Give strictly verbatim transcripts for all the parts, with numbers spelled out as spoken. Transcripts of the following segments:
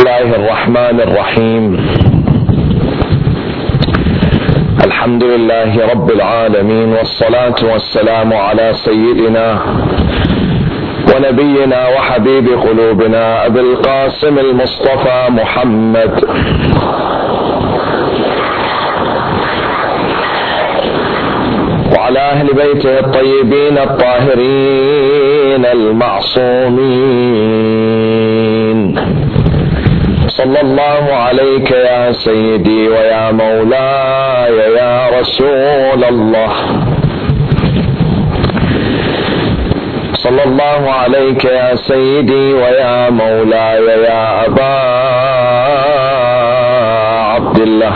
الله الرحمن الرحيم. الحمد لله رب العالمين، والصلاة والسلام على سيدنا ونبينا وحبيب قلوبنا أبي القاسم المصطفى محمد وعلى أهل بيته الطيبين الطاهرين المعصومين. صلى الله عليك يا سيدي ويا مولاي يا رسول الله. صلى الله عليك يا سيدي ويا مولاي يا أبا عبد الله.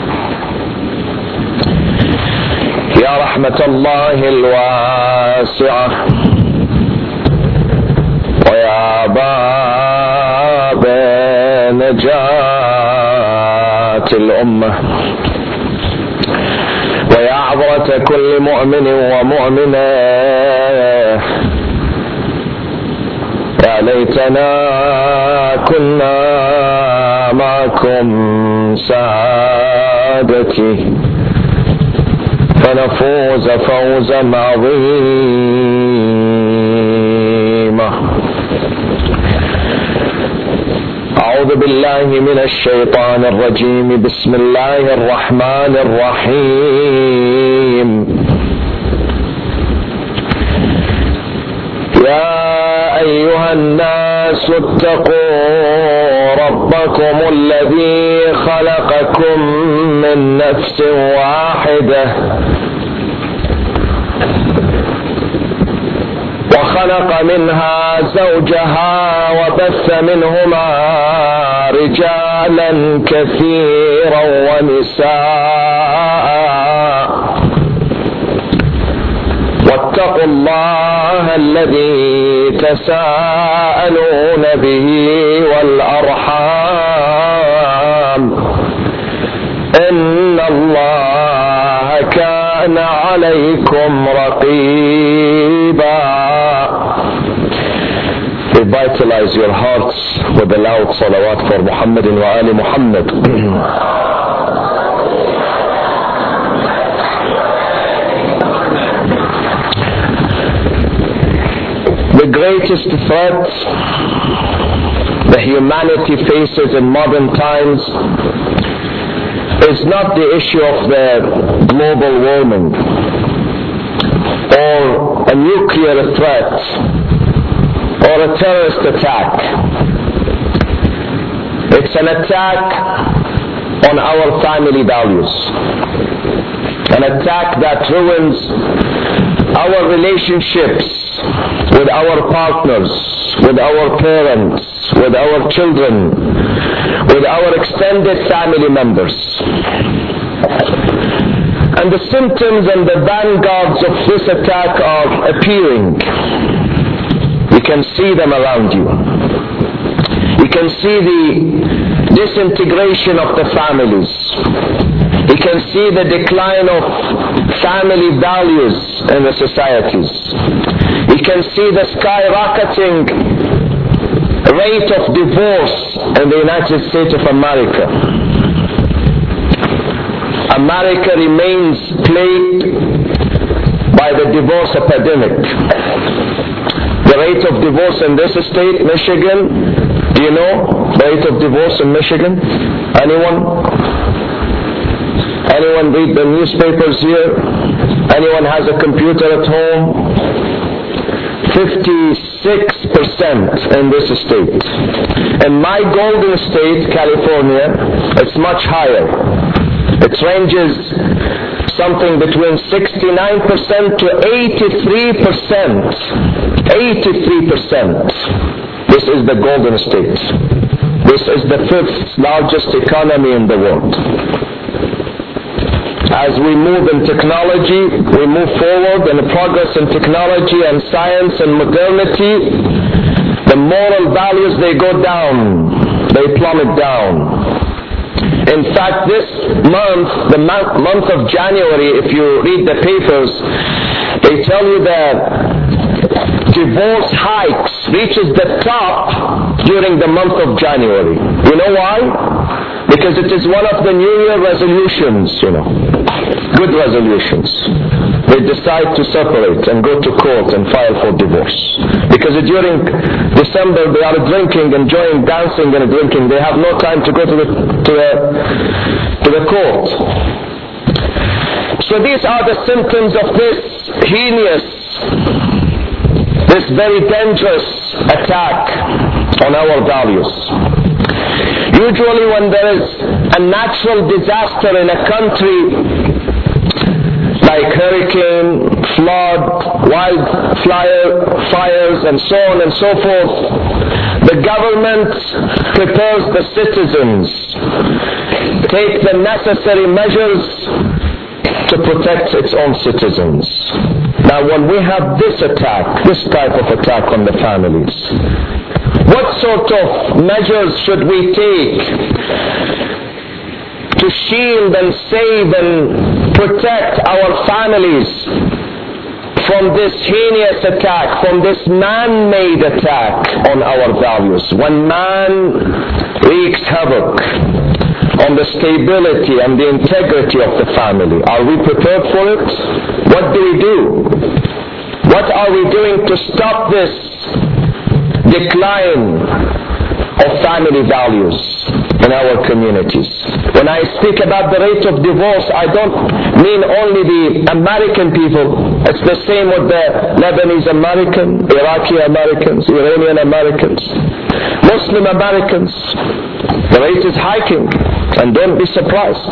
يا رحمة الله الواسعة ويا باب نجاة الأمة ويا عبرة كل مؤمن ومؤمنة، يا ليتنا كنا معكم سعادتي فنفوز فوزا عظيما. أعوذ بالله من الشيطان الرجيم. بسم الله الرحمن الرحيم. يا أيها الناس اتقوا ربكم الذي خلقكم من نفس واحدة وخلق منها زوجها وبث منهما رجالا كثيرا ونساء، واتقوا الله الذي تساءلون به والأرحام إن الله كان عليكم رقيبا. Revitalize your hearts with the loud salawat for Muhammad and wa ali Muhammad. The greatest threat the humanity faces in modern times is not the issue of the global warming or a nuclear threat or a terrorist attack. It's an attack on our family values, an attack that ruins our relationships with our partners, with our parents, with our children, with our extended family members. And the symptoms and the vanguards of this attack are appearing. You can see them around you. You can see the disintegration of the families. You can see the decline of family values in the societies. You can see the skyrocketing rate of divorce in the United States of America. America remains plagued by the divorce epidemic. The rate of divorce in this state, Michigan, do you know the rate of divorce in Michigan? Anyone? Anyone read the newspapers here? Anyone has a computer at home? fifty-six percent in this state. In my golden state, California, it's much higher. It ranges something between sixty-nine percent to eighty-three percent. eighty-three percent. This is the golden state. This is the fifth largest economy in the world. As we move in technology, we move forward in progress in technology and science and modernity, the moral values, they go down, they plummet down. In fact, this month, the month, month of January, if you read the papers, they tell you that divorce hikes reaches the top during the month of January. You know why? Because it is one of the New Year resolutions, you know. Good resolutions. They decide to separate and go to court and file for divorce. Because during December they are drinking, enjoying dancing and drinking. They have no time to go to the, to the, to the court. So these are the symptoms of this heinous, this very dangerous attack on our values. Usually when there is a natural disaster in a country, like hurricane, flood, wildfire, fires, and so on and so forth, the government prepares the citizens, take the necessary measures to protect its own citizens. Now when we have this attack, this type of attack on the families, what sort of measures should we take to shield and save and protect our families from this heinous attack, from this man-made attack on our values? When man wreaks havoc on the stability and the integrity of the family, are we prepared for it? What do we do? What are we doing to stop this decline of family values in our communities? When I speak about the rate of divorce, I don't mean only the American people. It's the same with the Lebanese Americans, Iraqi Americans, Iranian Americans, Muslim Americans. The rate is hiking, and don't be surprised.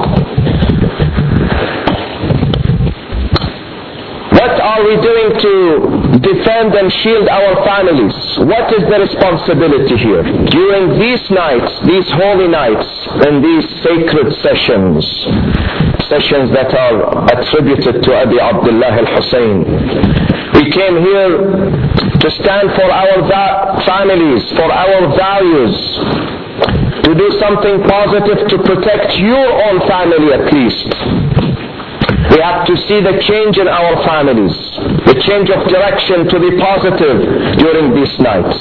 What are we doing to defend and shield our families? What is the responsibility here? During these nights, these holy nights, and these sacred sessions, sessions that are attributed to Abi Abdullah al-Hussein, we came here to stand for our va- families, for our values, to do something positive to protect your own family at least. We have to see the change in our families, the change of direction to be positive during these nights.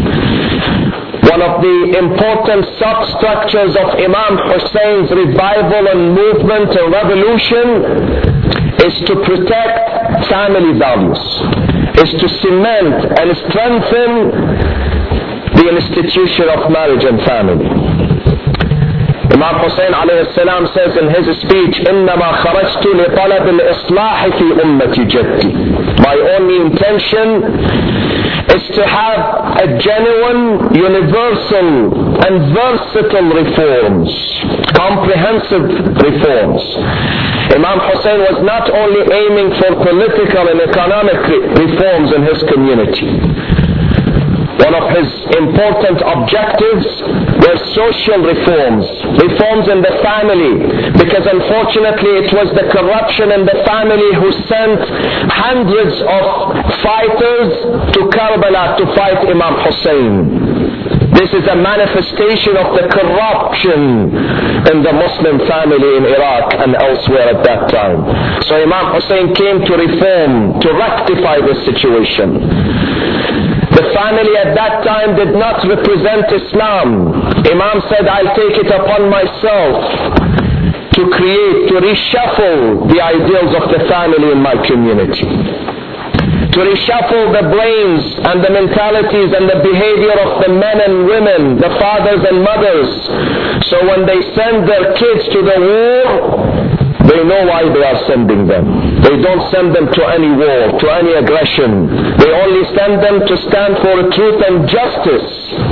One of the important substructures of Imam Hussein's revival and movement and revolution is to protect family values, is to cement and strengthen the institution of marriage and family. Imam Hussein alayhi salam says in his speech, إِنَّمَا خَرَجْتُ لِطَلَبِ الْإِصْلَاحِ فِي أُمَّةِ جَدِّي. My only intention is to have a genuine, universal and versatile reforms, comprehensive reforms. Imam Hussein was not only aiming for political and economic reforms in his community. One of his important objectives were social reforms, reforms in the family, because unfortunately it was the corruption in the family who sent hundreds of fighters to Karbala to fight Imam Hussein. This is a manifestation of the corruption in the Muslim family in Iraq and elsewhere at that time. So Imam Hussein came to reform, to rectify this situation. The family at that time did not represent Islam. Imam said, I'll take it upon myself to create, to reshuffle the ideals of the family in my community, to reshuffle the brains and the mentalities and the behavior of the men and women, the fathers and mothers, so when they send their kids to the war, they know why they are sending them. They don't send them to any war, to any aggression. They only send them to stand for truth and justice.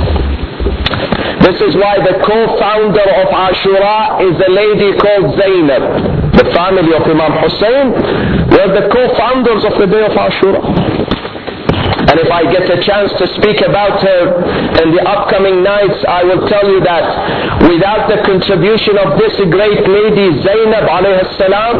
This is why the co-founder of Ashura is a lady called Zainab. The family of Imam Hussein were the co-founders of the day of Ashura. And if I get a chance to speak about her in the upcoming nights, I will tell you that without the contribution of this great lady, Zainab alayhi salam,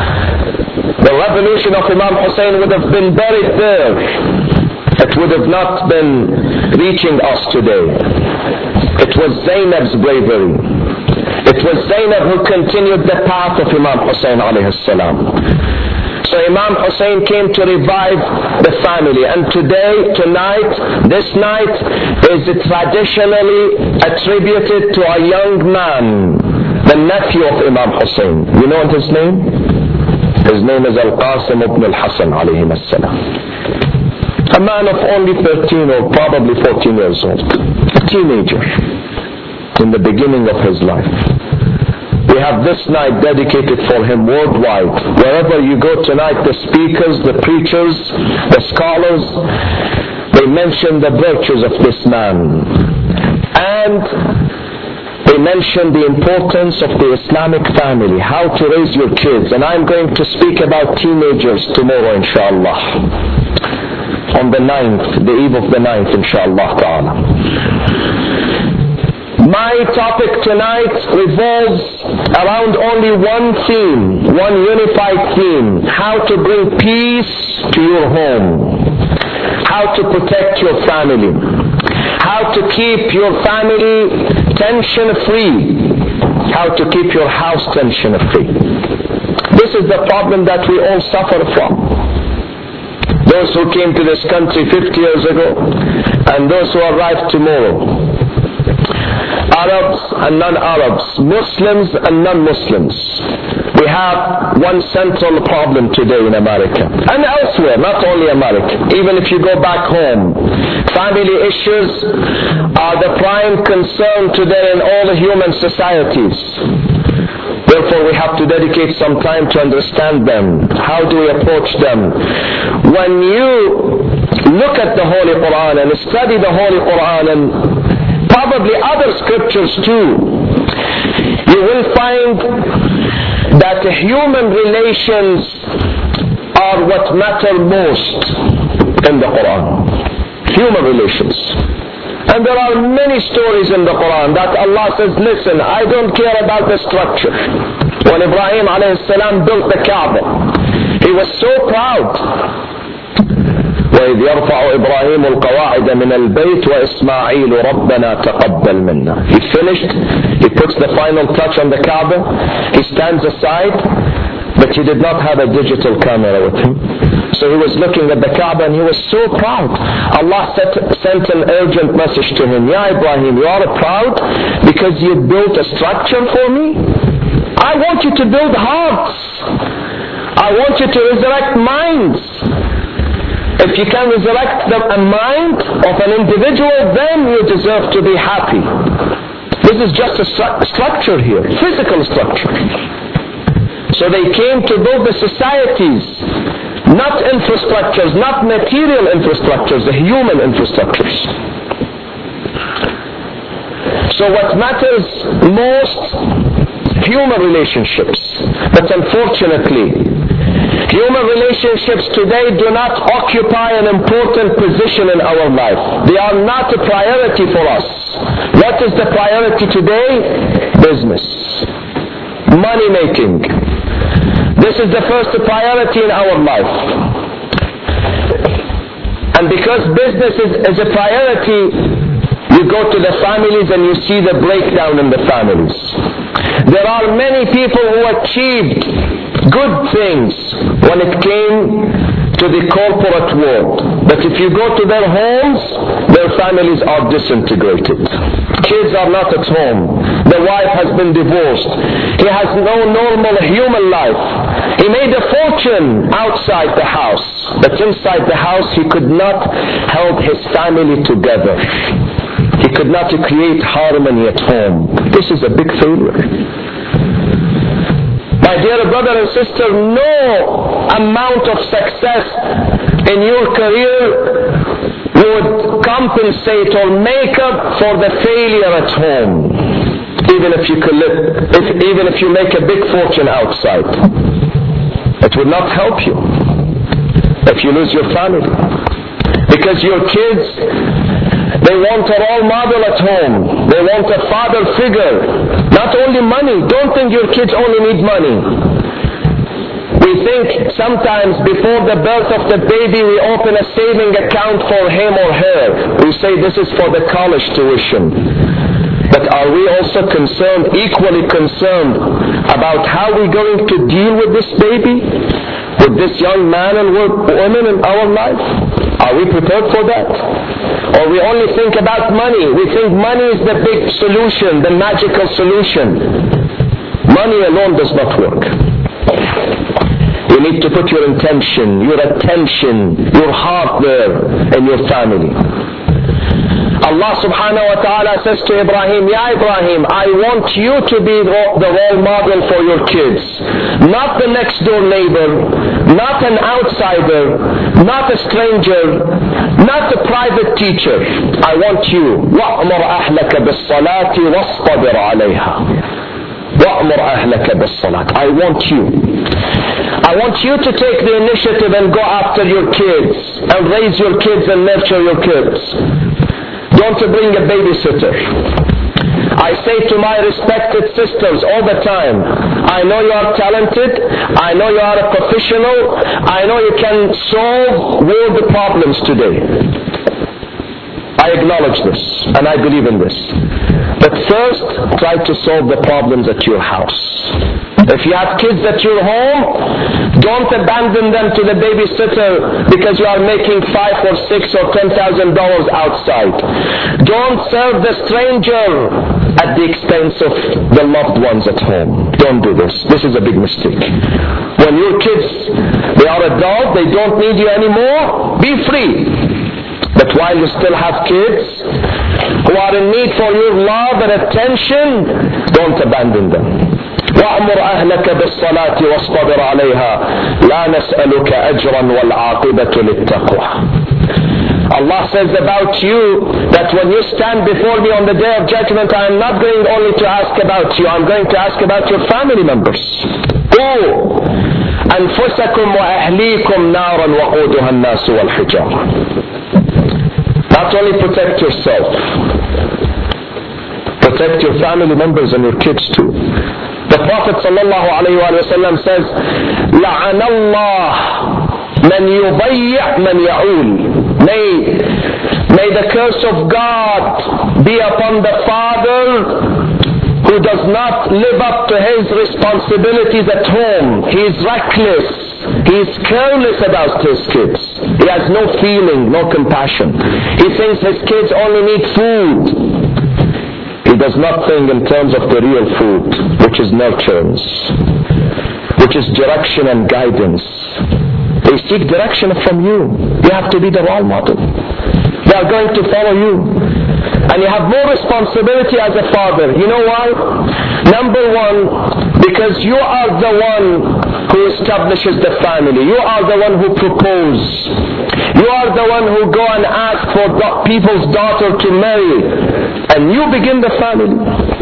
the revolution of Imam Hussein would have been buried there. It would have not been reaching us today. It was Zainab's bravery. It was Zainab who continued the path of Imam Hussein alayhi salam. So Imam Hussein came to revive the family. And today, tonight, this night is traditionally attributed to a young man, the nephew of Imam Hussein. You know his name? His name is Al-Qasim ibn al-Hasan alayhi as-salam. A man of only thirteen or probably fourteen years old. A teenager in the beginning of his life. We have this night dedicated for him worldwide. Wherever you go tonight, the speakers, the preachers, the scholars, they mention the virtues of this man. And they mention the importance of the Islamic family, how to raise your kids. And I'm going to speak about teenagers tomorrow, inshallah. On the ninth, the eve of the ninth, inshallah ta'ala. My topic tonight revolves around only one theme, one unified theme: how to bring peace to your home, how to protect your family, how to keep your family tension-free, how to keep your house tension-free. This is the problem that we all suffer from. Those who came to this country fifty years ago and those who arrive tomorrow. Arabs and non-Arabs, Muslims and non-Muslims. We have one central problem today in America and elsewhere, not only America. Even if you go back home, family issues are the prime concern today in all the human societies. Therefore, we have to dedicate some time to understand them. How do we approach them? When you look at the Holy Quran and study the Holy Quran and probably other scriptures too, you will find that human relations are what matter most in the Quran. Human relations. And there are many stories in the Quran that Allah says, listen, I don't care about the structure. When Ibrahim alayhi salam built the Kaaba, he was so proud. وإذ يرفع إبراهيم القواعد من البيت وإسماعيل ربنا تقبل منا. He finished, he puts the final touch on the Kaaba, he stands aside, but he did not have a digital camera with him. So he was looking at the Kaaba and he was so proud. Allah set, sent an urgent message to him. Ya Ibrahim, you are proud because you built a structure for me? I want you to build hearts. I want you to resurrect minds. If you can resurrect the, a mind of an individual, then you deserve to be happy. This is just a stru- structure here, physical structure. So they came to build the societies, not infrastructures, not material infrastructures, the human infrastructures. So what matters most, human relationships. But unfortunately, human relationships today do not occupy an important position in our life. They are not a priority for us. What is the priority today? Business. Money making. This is the first priority in our life. And because business is, is a priority, you go to the families and you see the breakdown in the families. There are many people who achieved good things when it came to the corporate world. But if you go to their homes, their families are disintegrated. Kids are not at home. The wife has been divorced. He has no normal human life. He made a fortune outside the house, but inside the house he could not hold his family together. He could not create harmony at home. This is a big failure. My dear brother and sister, no amount of success in your career would compensate or make up for the failure at home. Even if you could live, if, even if you make a big fortune outside, it would not help you if you lose your family. Because your kids, they want a role model at home. They want a father figure. Not only money. Don't think your kids only need money. We think sometimes before the birth of the baby we open a saving account for him or her. We say this is for the college tuition. But are we also concerned, equally concerned, about how we're going to deal with this baby? with this young man and woman in our life? Are we prepared for that? Or we only think about money? We think money is the big solution, the magical solution. Money alone does not work. You need to put your intention, your attention, your heart there in your family. Allah subhanahu wa ta'ala says to Ibrahim, Ya Ibrahim, I want you to be the role model for your kids. Not the next door neighbor, not an outsider, not a stranger, not a private teacher. I want you. وَأْمُرْ أَهْلَكَ بِالصَّلَاةِ وَاصْطَبِرْ عَلَيْهَا. وَأْمُرْ أَهْلَكَ بِالصَّلَاةِ. I want you. I want you to take the initiative and go after your kids and raise your kids and nurture your kids. Don't bring a babysitter. I say to my respected sisters all the time, I know you are talented, I know you are a professional, I know you can solve world problems today. I acknowledge this and I believe in this. But first, try to solve the problems at your house. If you have kids at your home, don't abandon them to the babysitter because you are making five or six or ten thousand dollars outside. Don't serve the stranger at the expense of the loved ones at home. Don't do this. This is a big mistake. When your kids, they are adult, they don't need you anymore, be free. But while you still have kids who are in need for your love and attention, don't abandon them. وَأْمُرْ أَهْلَكَ بِالصَّلَاةِ وَاصْطَبِرْ عَلَيْهَا لَا نَسْأَلُكَ أَجْرًا وَالْعَاقِبَةُ لِلتَّقْوَى. Allah says about you that when you stand before me on the day of judgment, I am not going only to ask about you, I am going to ask about your family members. قُوا أَنفُسَكُمْ وَأَهْلِيكُمْ نَارًا وَقُودُهَا النَّاسُ وَالْحِجَارَةُ. Not only protect yourself, protect your family members and your kids too. The Prophet sallallahu alayhi wa sallam says, لَعَنَ اللَّهُ مَنْ يُضَيِّعْ مَنْ يَعُولُ. May, may the curse of God be upon the father who does not live up to his responsibilities at home. He is reckless. He is careless about his kids. He has no feeling, no compassion. He thinks his kids only need food. He does not think in terms of the real food, which is nurturance, which is direction and guidance. They seek direction from you. You have to be the role model. They are going to follow you. And you have more responsibility as a father. You know why? Number one, because you are the one who establishes the family. You are the one who proposes. You are the one who go and ask for people's daughter to marry. And you begin the family.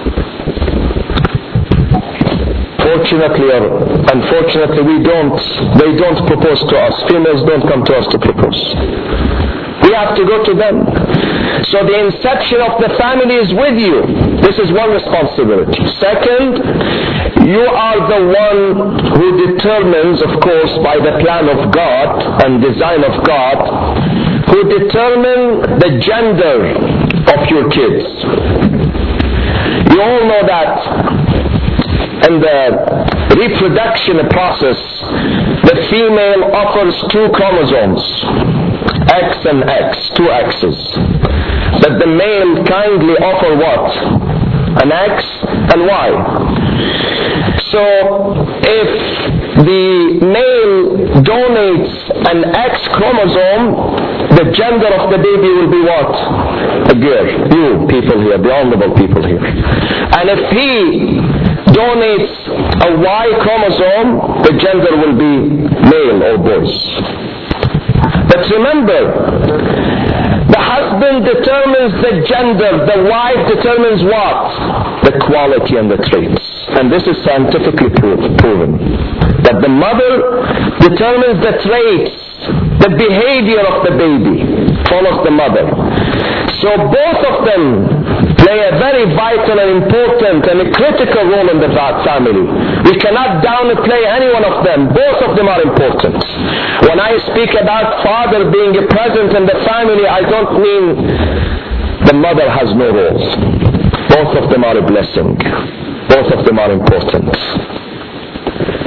Fortunately or unfortunately, we don't, they don't propose to us. Females don't come to us to propose. We have to go to them. So the inception of the family is with you. This is one responsibility. Second, you are the one who determines, of course, by the plan of God and design of God, who determine the gender of your kids. You all know that in the reproduction process, the female offers two chromosomes, X and X, two X's. But the male kindly offer what? An X and Y. So if the male donates an X chromosome, the gender of the baby will be what? A girl. You people here, the honorable people here. And if he donates a Y chromosome, the gender will be male or boys. But remember, the husband determines the gender, the wife determines what? The quality and the traits. And this is scientifically proven. That the mother determines the traits, the behavior of the baby, follows the mother. So both of them play a very vital and important and a critical role in the family. We cannot downplay any one of them. Both of them are important. When I speak about father being present in the family, I don't mean the mother has no role. Both of them are a blessing. Both of them are important.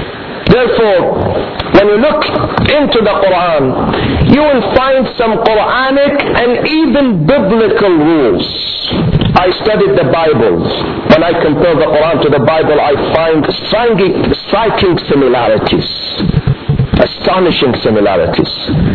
Therefore, when you look into the Quran, you will find some Quranic and even biblical rules. I studied the Bible. When I compare the Quran to the Bible, I find striking, striking similarities. Astonishing similarities.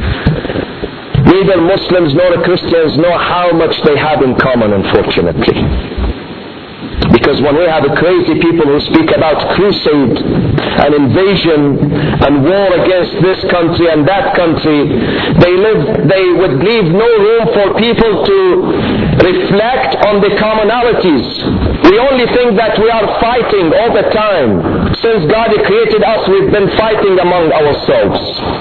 Neither Muslims nor Christians know how much they have in common, unfortunately. Because when we have crazy people who speak about crusade and invasion and war against this country and that country, they live, they would leave no room for people to reflect on the commonalities. We only think that we are fighting all the time. Since God created us, we've been fighting among ourselves.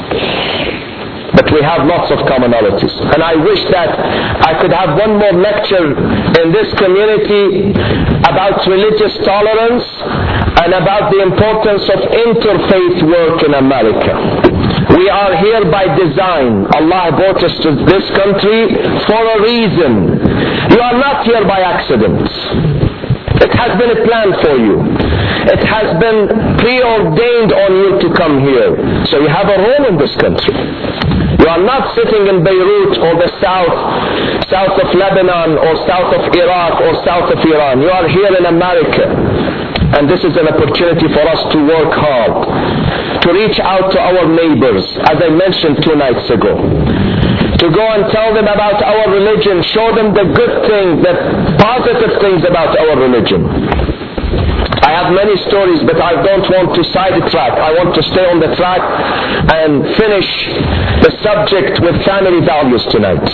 But we have lots of commonalities. And I wish that I could have one more lecture in this community about religious tolerance and about the importance of interfaith work in America. We are here by design. Allah brought us to this country for a reason. You are not here by accident. It has been a plan for you. It has been preordained on you to come here. So you have a role in this country. You are not sitting in Beirut or the south, south of Lebanon or south of Iraq or south of Iran. You are here in America. And this is an opportunity for us to work hard, to reach out to our neighbors, as I mentioned two nights ago. To go and tell them about our religion, show them the good things, the positive things about our religion. I have many stories, but I don't want to sidetrack. I want to stay on the track and finish the subject with family values tonight.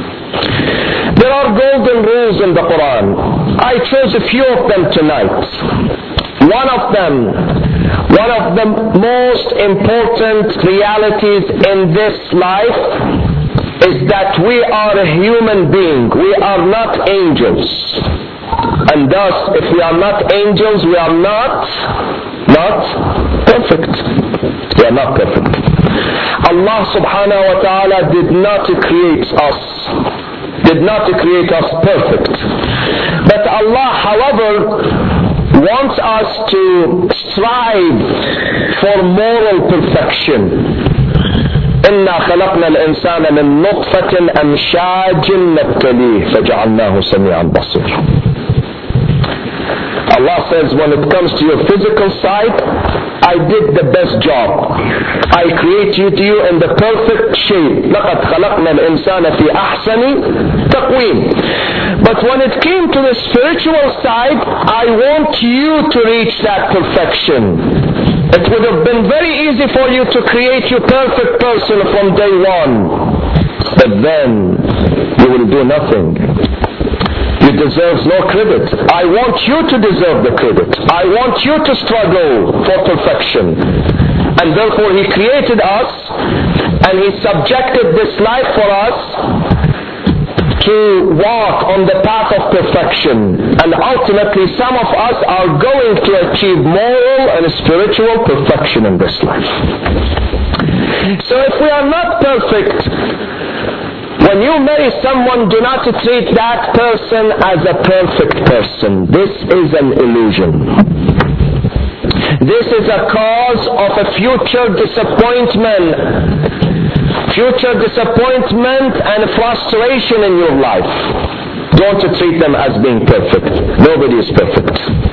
There are golden rules in the Quran. I chose a few of them tonight. One of them, one of the most important realities in this life is that we are a human being. We are not angels. And thus, if we are not angels, we are not, not perfect. We are not perfect. Allah subhanahu wa ta'ala did not create us, did not create us perfect. But Allah, however, wants us to strive for moral perfection. إنا خلقنا الإنسان من نطفة أمشاج نبتليه فجعلناه سميعا بصيرا. Allah says, when it comes to your physical side, I did the best job. I create you to you in the perfect shape. لقد خلقنا الإنسان في أحسن تقويم. But when it came to the spiritual side, I want you to reach that perfection. It would have been very easy for you to create your perfect person from day one. But then, you will do nothing. You deserve no credit. I want you to deserve the credit. I want you to struggle for perfection. And therefore He created us, and He subjected this life for us to walk on the path of perfection. And ultimately some of us are going to achieve moral and spiritual perfection in this life. So if we are not perfect, when you marry someone, do not treat that person as a perfect person. This is an illusion. This is a cause of a future disappointment. Future disappointment and frustration in your life. Don't treat them as being perfect. Nobody is perfect.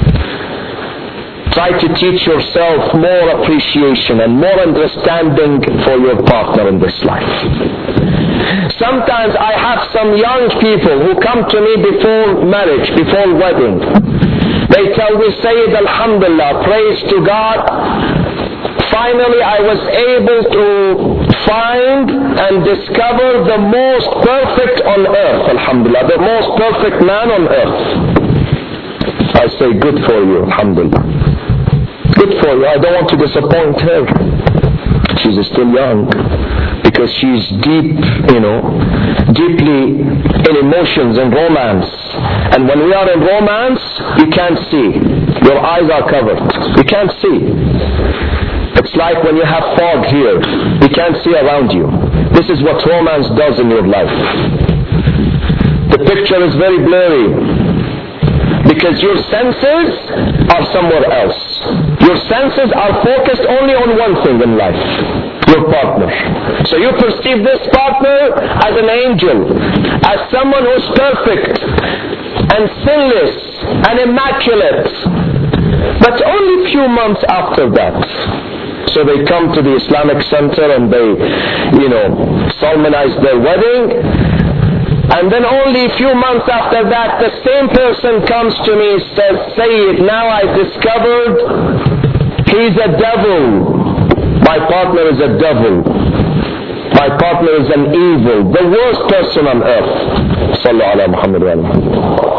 Try to teach yourself more appreciation and more understanding for your partner in this life. Sometimes I have some young people who come to me before marriage, before wedding. They tell me, Sayyid, Alhamdulillah, praise to God. Finally, I was able to find and discover the most perfect on earth, Alhamdulillah, the most perfect man on earth. I say, good for you, Alhamdulillah. Good for you. I don't want to disappoint her. She's still young. Because she's deep, you know, deeply in emotions and romance. And when we are in romance, you can't see. Your eyes are covered. You can't see. It's like when you have fog here. You can't see around you. This is what romance does in your life. The picture is very blurry. Because your senses are somewhere else. Your senses are focused only on one thing in life, your partner. So you perceive this partner as an angel, as someone who's perfect and sinless and immaculate. But only a few months after that, so they come to the Islamic Center and they, you know, solemnize their wedding. And then only a few months after that, the same person comes to me and says, Sayyid, now I discovered he's a devil. My partner is a devil. My partner is an evil, the worst person on earth. Sallu ala Muhammad wa ala.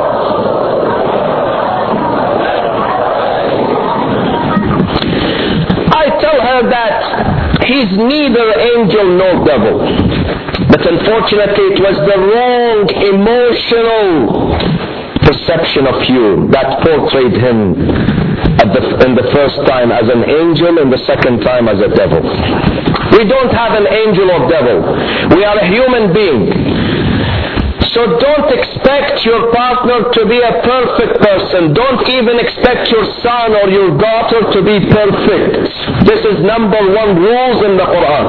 I tell her that he's neither angel nor devil. But unfortunately, it was the wrong emotional perception of you that portrayed him at the, in the first time as an angel and the second time as a devil. We don't have an angel or devil. We are a human being. So don't expect your partner to be a perfect person. Don't even expect your son or your daughter to be perfect. This is number one rules in the Quran.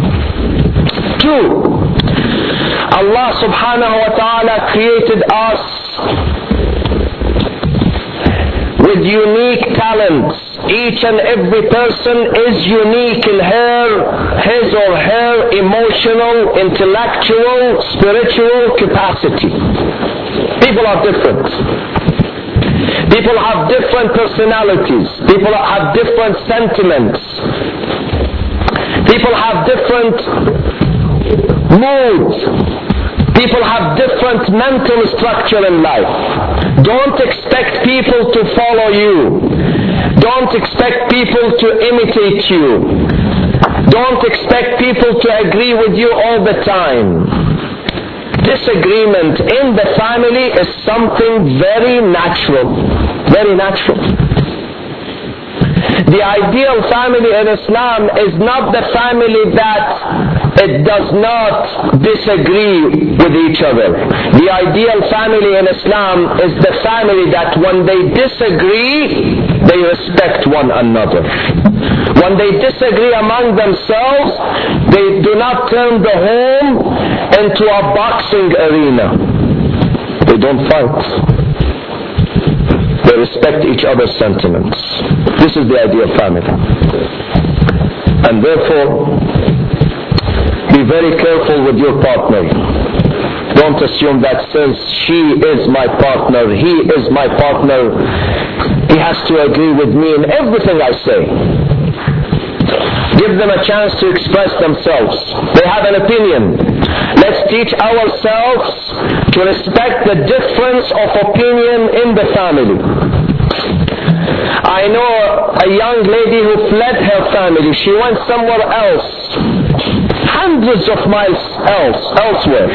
Two, Allah subhanahu wa ta'ala created us with unique talents. Each and every person is unique in her, his or her emotional, intellectual, spiritual capacity. People are different. People have different personalities. People have different sentiments. People have different moods. People have different mental structure in life. Don't expect people to follow you. Don't expect people to imitate you. Don't expect people to agree with you all the time. Disagreement in the family is something very natural. Very natural. The ideal family in Islam is not the family that it does not disagree with each other. The ideal family in Islam is the family that when they disagree, they respect one another. When they disagree among themselves, they do not turn the home into a boxing arena. They don't fight. They respect each other's sentiments. This is the ideal family. And therefore, be very careful with your partner. Don't assume that since she is my partner, he is my partner, he has to agree with me in everything I say. Give them a chance to express themselves. They have an opinion. Let's teach ourselves to respect the difference of opinion in the family. I know a young lady who fled her family. She went somewhere else, hundreds of miles else, elsewhere.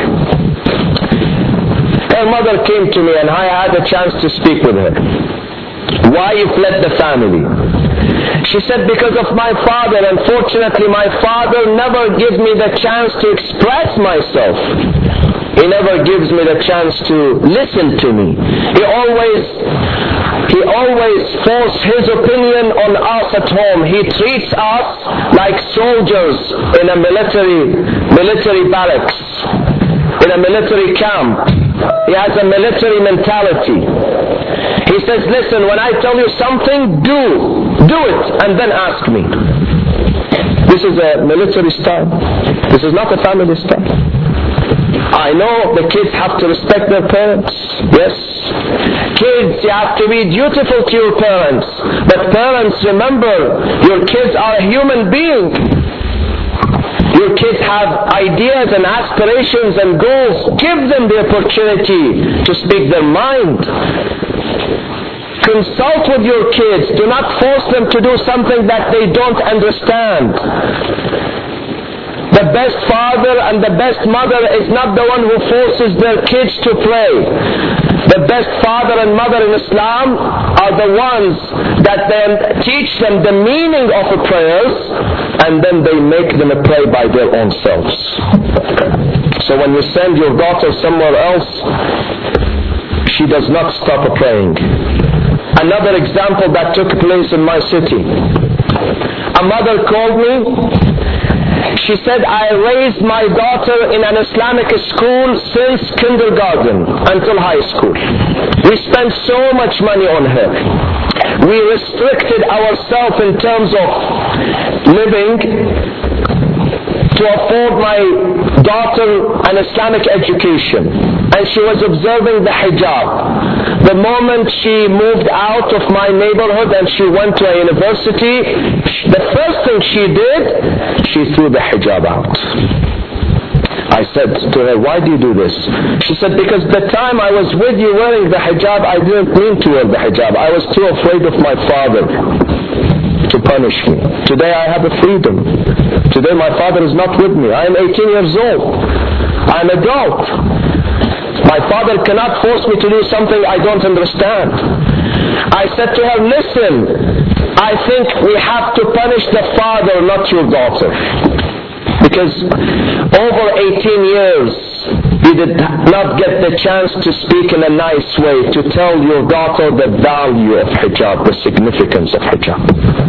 Her mother came to me and I had a chance to speak with her. Why you fled the family? She said, because of my father. Unfortunately, my father never gives me the chance to express myself. He never gives me the chance to listen to me. He always, he always forces his opinion on us at home. He treats us like soldiers in a military, military barracks, in a military camp. He has a military mentality. He says, listen, when I tell you something, do. Do it, and then ask me. This is a military style. This is not a family style. I know the kids have to respect their parents. Yes. Kids, you have to be dutiful to your parents. But parents, remember, your kids are a human being. Your kids have ideas and aspirations and goals. Give them the opportunity to speak their mind. Consult with your kids. Do not force them to do something that they don't understand. The best father and the best mother is not the one who forces their kids to pray. The best father and mother in Islam are the ones that then teach them the meaning of the prayers, and then they make them pray by their own selves. So when you send your daughter somewhere else, she does not stop praying. Another example that took place in my city. A mother called me. She said, I raised my daughter in an Islamic school since kindergarten until high school. We spent so much money on her. We restricted ourselves in terms of living to afford my daughter an Islamic education. And she was observing the hijab. The moment she moved out of my neighborhood and she went to a university, the first thing she did, she threw the hijab out. I said to her, why do you do this? She said, because the time I was with you wearing the hijab, I didn't mean to wear the hijab. I was too afraid of my father to punish me. Today I have a freedom. Today my father is not with me. I am eighteen years old. I am adult. My father cannot force me to do something I don't understand. I said to her, listen, I think we have to punish the father, not your daughter. Because over eighteen years, you did not get the chance to speak in a nice way, to tell your daughter the value of hijab, the significance of hijab.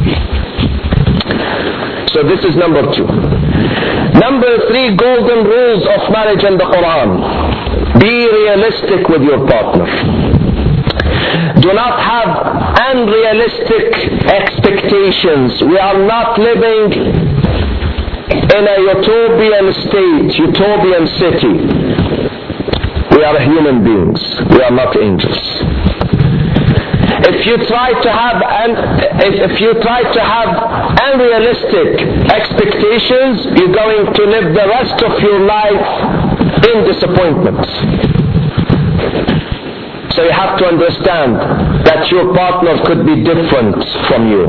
So this is number two. Number three, golden rules of marriage in the Quran. Be realistic with your partner. Do not have unrealistic expectations. We are not living in a utopian state, utopian city. We are human beings. We are not angels. If you try to have un- if, if you try to have unrealistic expectations, you're going to live the rest of your life in disappointment. So you have to understand that your partner could be different from you.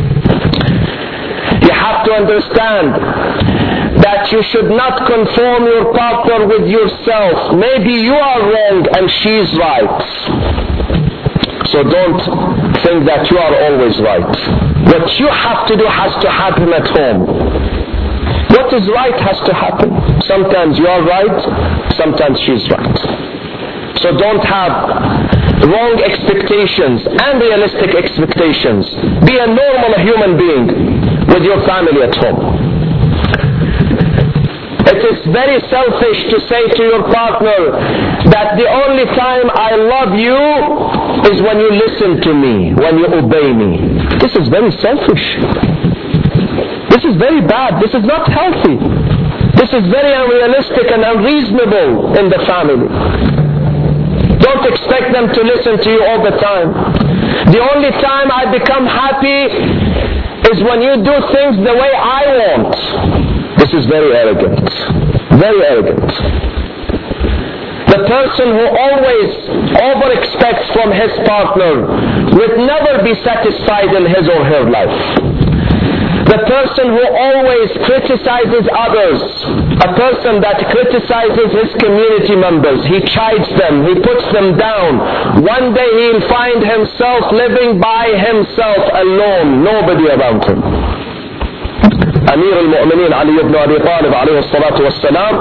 You have to understand that you should not conform your partner with yourself. Maybe you are wrong and she's right. So don't think that you are always right. What you have to do has to happen at home. What is right has to happen. Sometimes you are right, sometimes she's right. So don't have wrong expectations, unrealistic expectations. Be a normal human being with your family at home. It is very selfish to say to your partner that the only time I love you is when you listen to me, when you obey me. This is very selfish. This is very bad. This is not healthy. This is very unrealistic and unreasonable in the family. Don't expect them to listen to you all the time. The only time I become happy is when you do things the way I want. This is very arrogant. Very arrogant. The person who always over-expects from his partner would never be satisfied in his or her life. The person who always criticizes others, a person that criticizes his community members, he chides them, he puts them down. One day he'll find himself living by himself alone, nobody around him. Amir al-Mu'mineen Ali ibn Abi Talib alayhi salatu wassalam,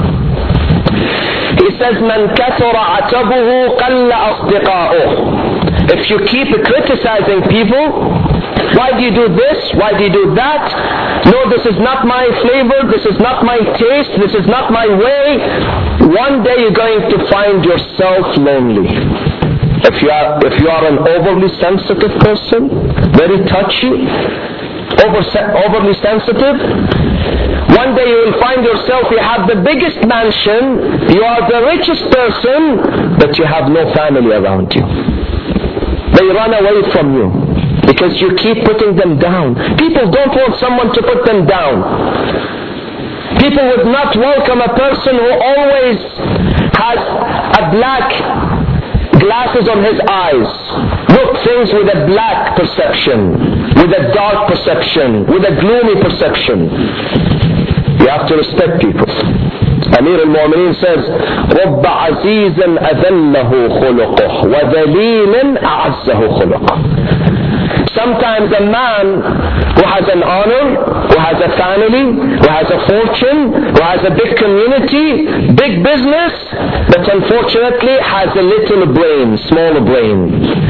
he says, Man kathura atabuhu qalla asdiqa'uh. If you keep criticizing people, why do you do this? Why do you do that? No, this is not my flavor, this is not my taste, this is not my way. One day you're going to find yourself lonely. If you are, if you are an overly sensitive person, very touchy, over, overly sensitive, one day you will find yourself, you have the biggest mansion, you are the richest person, but you have no family around you. They run away from you because you keep putting them down. People don't want someone to put them down. People would not welcome a person who always has a black glasses on his eyes, look things with a black perception, with a dark perception, with a gloomy perception. You have to respect people. Amir al-Mu'mineen says, رَبَّ عَزِيزًا أَذَلَّهُ خُلُقُهُ وَذَلِيلًا أَعَزَّهُ خُلُقُهُ. Sometimes a man who has an honor, who has a family, who has a fortune, who has a big community, big business, but unfortunately has a little brain, small brain.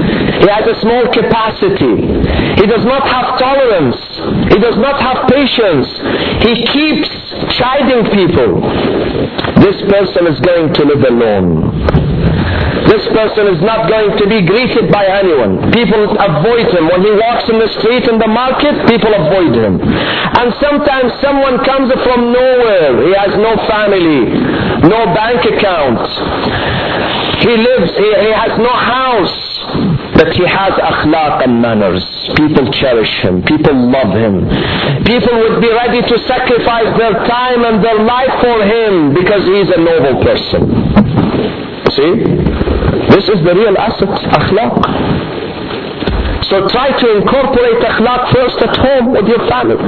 He has a small capacity. He does not have tolerance. He does not have patience. He keeps chiding people. This person is going to live alone. This person is not going to be greeted by anyone. People avoid him. When he walks in the street, in the market, people avoid him. And sometimes someone comes from nowhere. He has no family, no bank account. He lives, he, he has no house. But he has akhlaq and manners. People cherish him. People love him. People would be ready to sacrifice their time and their life for him because he's a noble person. See? This is the real asset, akhlaq. So try to incorporate akhlaq first at home with your family.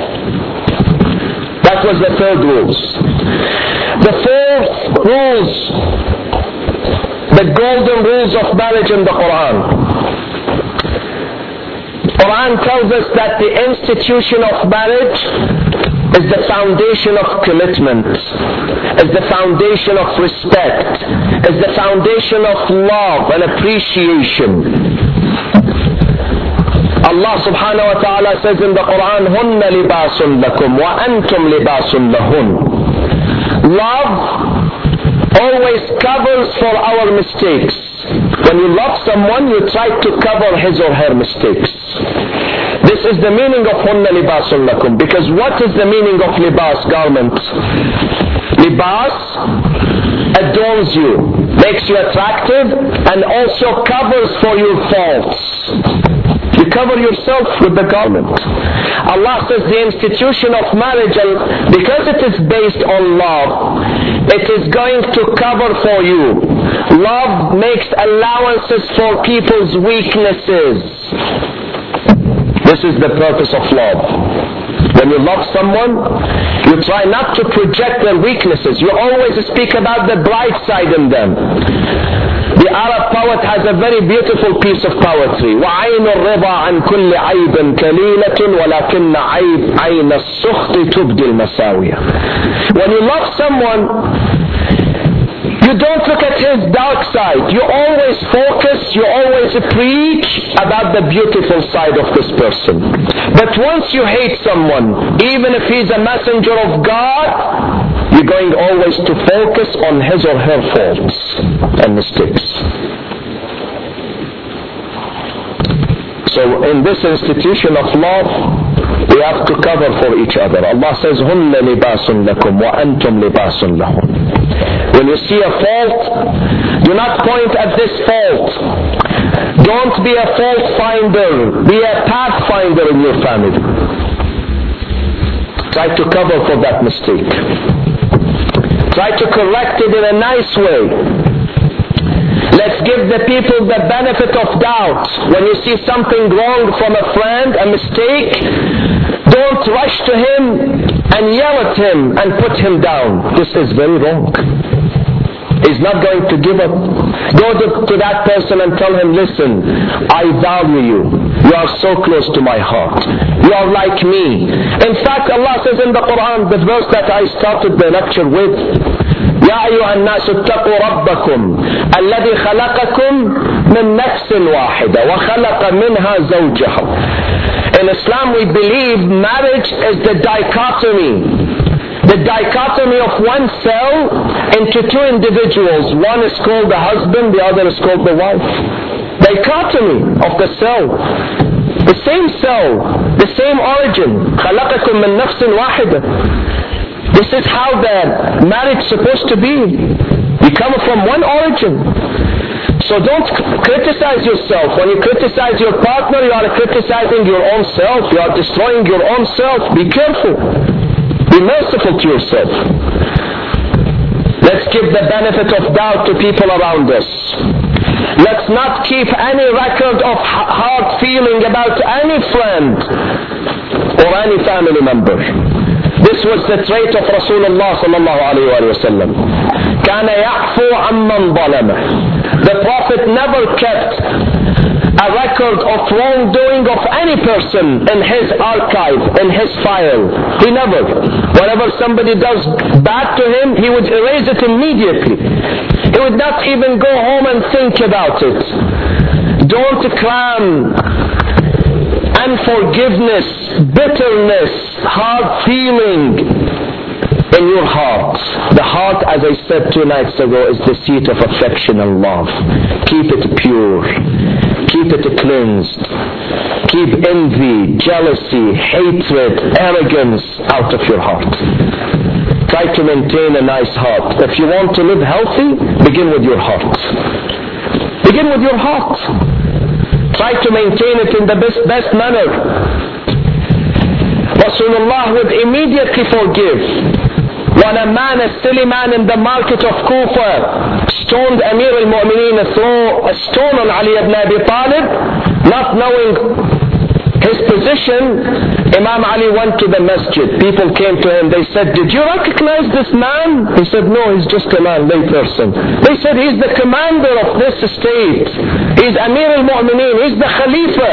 That was the third rules. The fourth rules, the golden rules of marriage in the Quran. Quran tells us that the institution of marriage is the foundation of commitment, is the foundation of respect, is the foundation of love and appreciation. Allah subhanahu wa ta'ala says in the Quran, هُنَّ لِبَاسٌ لَكُمْ وَأَنْتُمْ لِبَاسٌ لَهُنْ. Love always covers for our mistakes. When you love someone, you try to cover his or her mistakes. This is the meaning of هُنَّ لِبَاسٌ لَكُمْ. Because what is the meaning of libas, garment? Libas adorns you, makes you attractive, and also covers for your faults. You cover yourself with the garment. Allah says the institution of marriage, because it is based on love, it is going to cover for you. Love makes allowances for people's weaknesses. This is the purpose of love. When you love someone, you try not to project their weaknesses. You always speak about the bright side in them. The Arab poet has a very beautiful piece of poetry. وَعَيْنُ الرِّضَى عَنْ كُلِّ عَيْبٍ كَلِيلَةٌ وَلَكِنَّ عَيْبْ عَيْنَ السُّخْطِ تُبْدِي الْمَسَاوِيَ. When you love someone, you don't look at his dark side. You always focus, you always preach about the beautiful side of this person. But once you hate someone, even if he's a messenger of God, you're going always to focus on his or her faults and mistakes. So in this institution of love, we have to cover for each other. Allah says, هُنَّ لِبَاسٌ لَكُمْ وَأَنْتُمْ لِبَاسٌ لَهُمْ. When you see a fault, do not point at this fault. Don't be a fault finder. Be a pathfinder in your family. Try to cover for that mistake. Try to correct it in a nice way. Let's give the people the benefit of doubt. When you see something wrong from a friend, a mistake, don't rush to him and yell at him and put him down. This is very wrong. He's not going to give up. Go to, to that person and tell him, listen, I value you. You are so close to my heart. You are like me. In fact, Allah says in the Quran, the verse that I started the lecture with, يا أيها الناس اتقوا ربكم الذي خلقكم من نفس واحدة وخلق منها زوجها. In Islam we believe marriage is the dichotomy. The dichotomy of one cell into two individuals. One is called the husband, the other is called the wife. Dichotomy of the cell. The same cell, the same origin. خلقكم من نفس واحدة. This is how the marriage is supposed to be. You come from one origin. So don't criticize yourself. When you criticize your partner, you are criticizing your own self. You are destroying your own self. Be careful. Be merciful to yourself. Let's give the benefit of doubt to people around us. Let's not keep any record of hard feeling about any friend or any family member. This was the trait of Rasulullah sallallahu alayhi wa sallam. كَانَ يَعْفُو عَمَّنْ ظَلَمَهُ. The Prophet never kept a record of wrongdoing of any person in his archive, in his file. He never. Whenever somebody does bad to him, he would erase it immediately. He would not even go home and think about it. Don't cram unforgiveness, bitterness, hard feeling in your heart. The heart, as I said two nights ago, is the seat of affection and love. Keep it pure. Keep it cleansed. Keep envy, jealousy, hatred, arrogance out of your heart. Try to maintain a nice heart. If you want to live healthy, begin with your heart. Begin with your heart. Try to maintain it in the best, best manner. Rasulullah would immediately forgive. When a man, a silly man in the market of Kufa, stoned Amir al-Mu'mineen, throw a stone on Ali ibn Abi Talib, not knowing his position, Imam Ali went to the masjid. People came to him. They said, did you recognize this man? He said, no, he's just a man, lay person. They said, he's the commander of this state. He's Amir al-Mu'mineen. He's the Khalifa.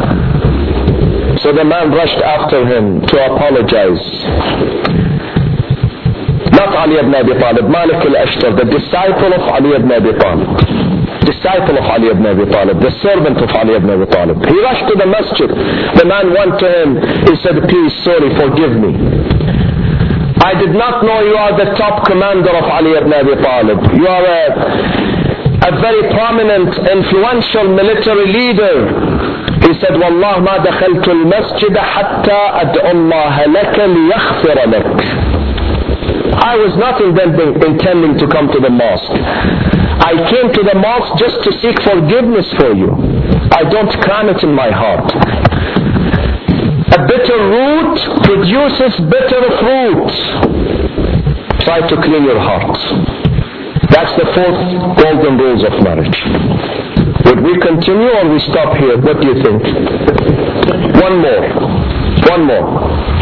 So the man rushed after him to apologize. Not Ali ibn Abi Talib, Malik al-Ashtar, the disciple of Ali ibn Abi Talib. Disciple of Ali ibn Abi Talib, the servant of Ali ibn Abi Talib. He rushed to the masjid. The man went to him. He said, please, sorry, forgive me. I did not know you are the top commander of Ali ibn Abi Talib. You are a, a very prominent, influential military leader. He said, والله ما دخلت المسجد حتى أدعو الله لك ليغفر لك. I was not intending, intending to come to the mosque. I came to the mosque just to seek forgiveness for you. I don't cram it in my heart. A bitter root produces bitter fruit. Try to clean your heart. That's the fourth golden rules of marriage. Would we continue or we stop here? What do you think? One more. One more.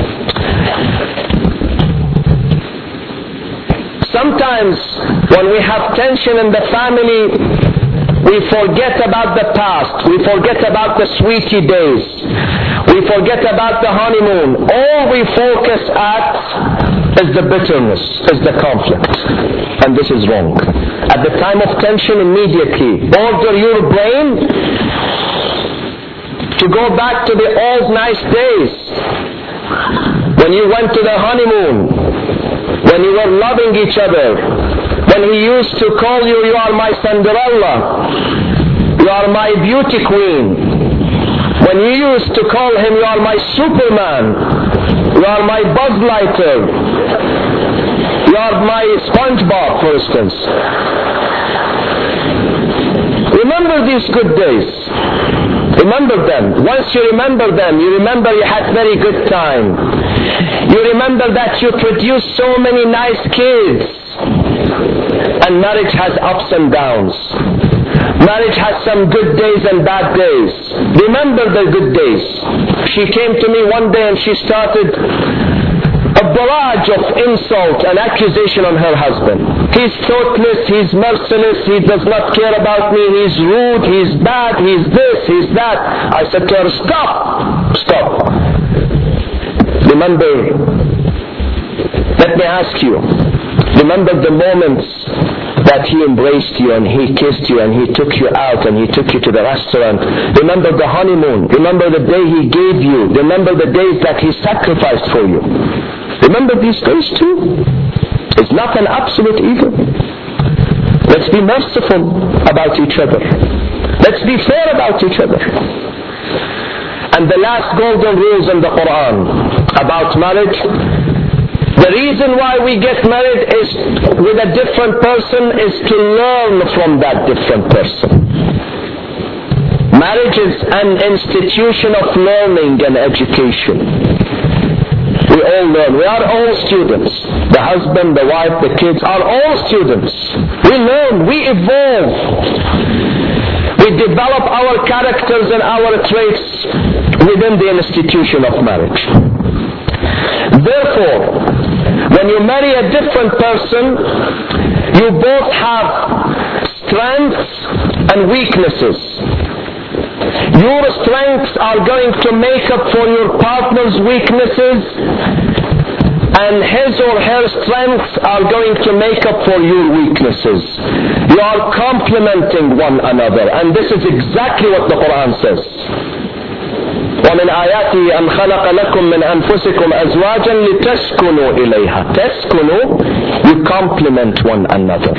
Sometimes when we have tension in the family, we forget about the past. We forget about the sweetie days. We forget about the honeymoon. All we focus at is the bitterness, is the conflict. And this is wrong. At the time of tension, immediately order your brain to go back to the old nice days. When you went to the honeymoon, when you were loving each other, when he used to call you, you are my Cinderella, you are my beauty queen, when you used to call him, you are my Superman, you are my Buzz Lightyear, you are my SpongeBob, for instance. Remember these good days. Remember them. Once you remember them, you remember you had very good time. You remember that you produced so many nice kids. And marriage has ups and downs. Marriage has some good days and bad days. Remember the good days. She came to me one day and she started a barrage of insult and accusation on her husband. He's thoughtless, he's merciless, he does not care about me, he's rude, he's bad, he's this, he's that. I said to her, stop, stop. Remember, let me ask you, remember the moments that he embraced you and he kissed you and he took you out and he took you to the restaurant. Remember the honeymoon. Remember the day he gave you. Remember the days that he sacrificed for you. Remember these days too. It's not an absolute evil. Let's be merciful about each other. Let's be fair about each other. And the last golden rules in the Quran about marriage, the reason why we get married is with a different person is to learn from that different person. Marriage is an institution of learning and education. We all learn. We are all students. The husband, the wife, the kids are all students. We learn. We evolve. We develop our characters and our traits within the institution of marriage. Therefore, when you marry a different person, you both have strengths and weaknesses. Your strengths are going to make up for your partner's weaknesses, and his or her strengths are going to make up for your weaknesses. You are complementing one another, and this is exactly what the Quran says. ومن آياته أن خلق لكم من أنفسكم أزواجا لتسكنوا إليها. تسكنوا, you complement one another.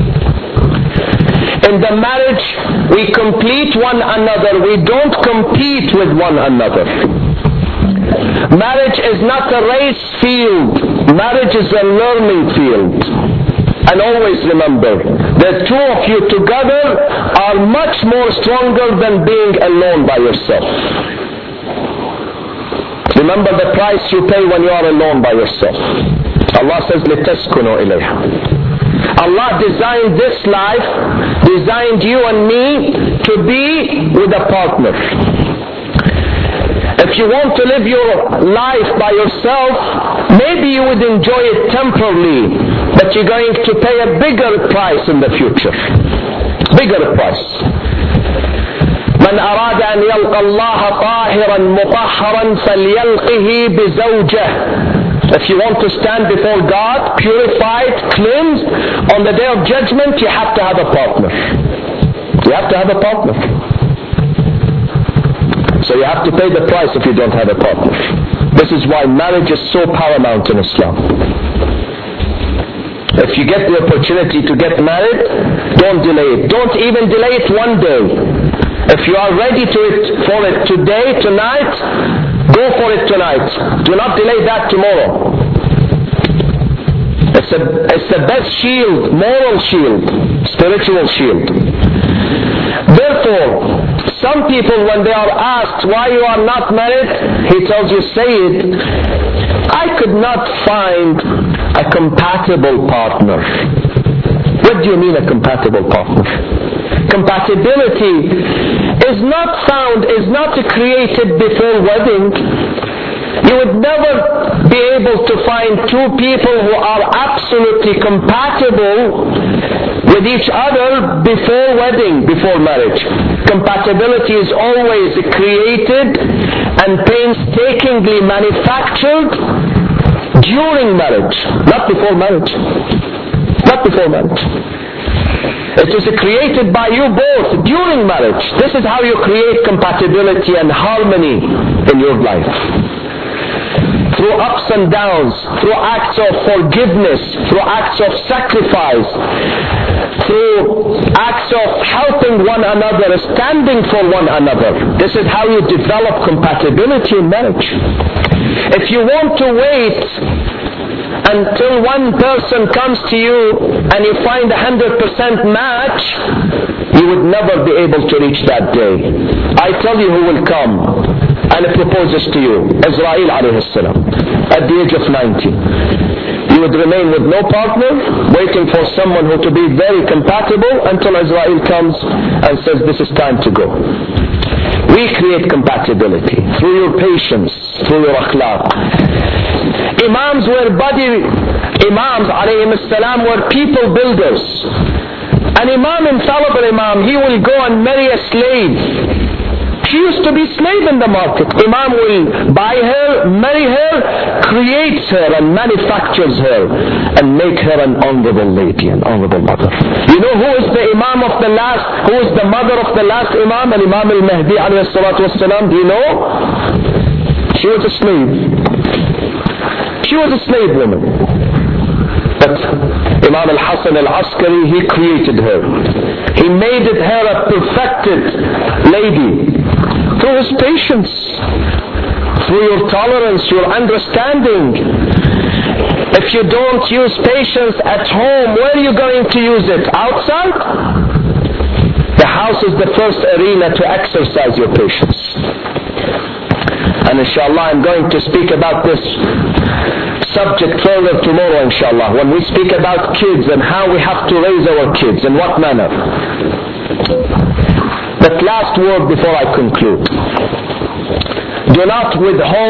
In the marriage, we complete one another. We don't compete with one another. Marriage is not a race field. Marriage is a learning field. And always remember, the two of you together are much more stronger than being alone by yourself. Remember the price you pay when you are alone by yourself. Allah says, لِتَسْكُنُوا إِلَيْهَا. Allah designed this life, designed you and me to be with a partner. If you want to live your life by yourself, maybe you would enjoy it temporarily, but you're going to pay a bigger price in the future. Bigger price. من أراد أن يلقى الله طاهرا مطهرا فليلقه بزوجه. If you want to stand before God, purified, cleansed, on the day of judgment, you have to have a partner. You have to have a partner. So you have to pay the price if you don't have a partner. This is why marriage is so paramount in Islam. If you get the opportunity to get married, don't delay it. Don't even delay it one day. If you are ready to it, for it today, tonight, go for it tonight. Do not delay that tomorrow. It's, a, it's the best shield, moral shield, spiritual shield. Therefore, some people when they are asked why you are not married, he tells you, say it, I could not find a compatible partner. What do you mean a compatible partner? Compatibility is not found, is not created before wedding. You would never be able to find two people who are absolutely compatible with each other before wedding, before marriage. Compatibility is always created and painstakingly manufactured during marriage, not before marriage. Not before marriage. It is created by you both during marriage. This is how you create compatibility and harmony in your life. Through ups and downs, through acts of forgiveness, through acts of sacrifice, through acts of helping one another, standing for one another. This is how you develop compatibility in marriage. If you want to wait until one person comes to you and you find a hundred percent match, you would never be able to reach that day. I tell you who will come and proposes to you. Israel alayhi salam, at the age of ninety. You would remain with no partner, waiting for someone who to be very compatible until Israel comes and says this is time to go. We create compatibility through your patience, through your akhlaq. Imams were body, Imams alayhim salam were people builders. An Imam, infallible Imam, he will go and marry a slave. She used to be slave in the market. Imam will buy her, marry her, creates her and manufactures her and make her an honorable lady, an honorable mother. You know who is the Imam of the last, who is the mother of the last Imam, and Imam al-Mahdi alayhi salatu wasalam? Do you know? She was a slave. She was a slave woman. But Imam al-Hasan al-Askari, he created her. He made it her a perfected lady. Through his patience, through your tolerance, your understanding. If you don't use patience at home, where are you going to use it? Outside? The house is the first arena to exercise your patience. And inshallah, I'm going to speak about this subject further tomorrow, inshallah, when we speak about kids and how we have to raise our kids, in what manner. But last word before I conclude. Do not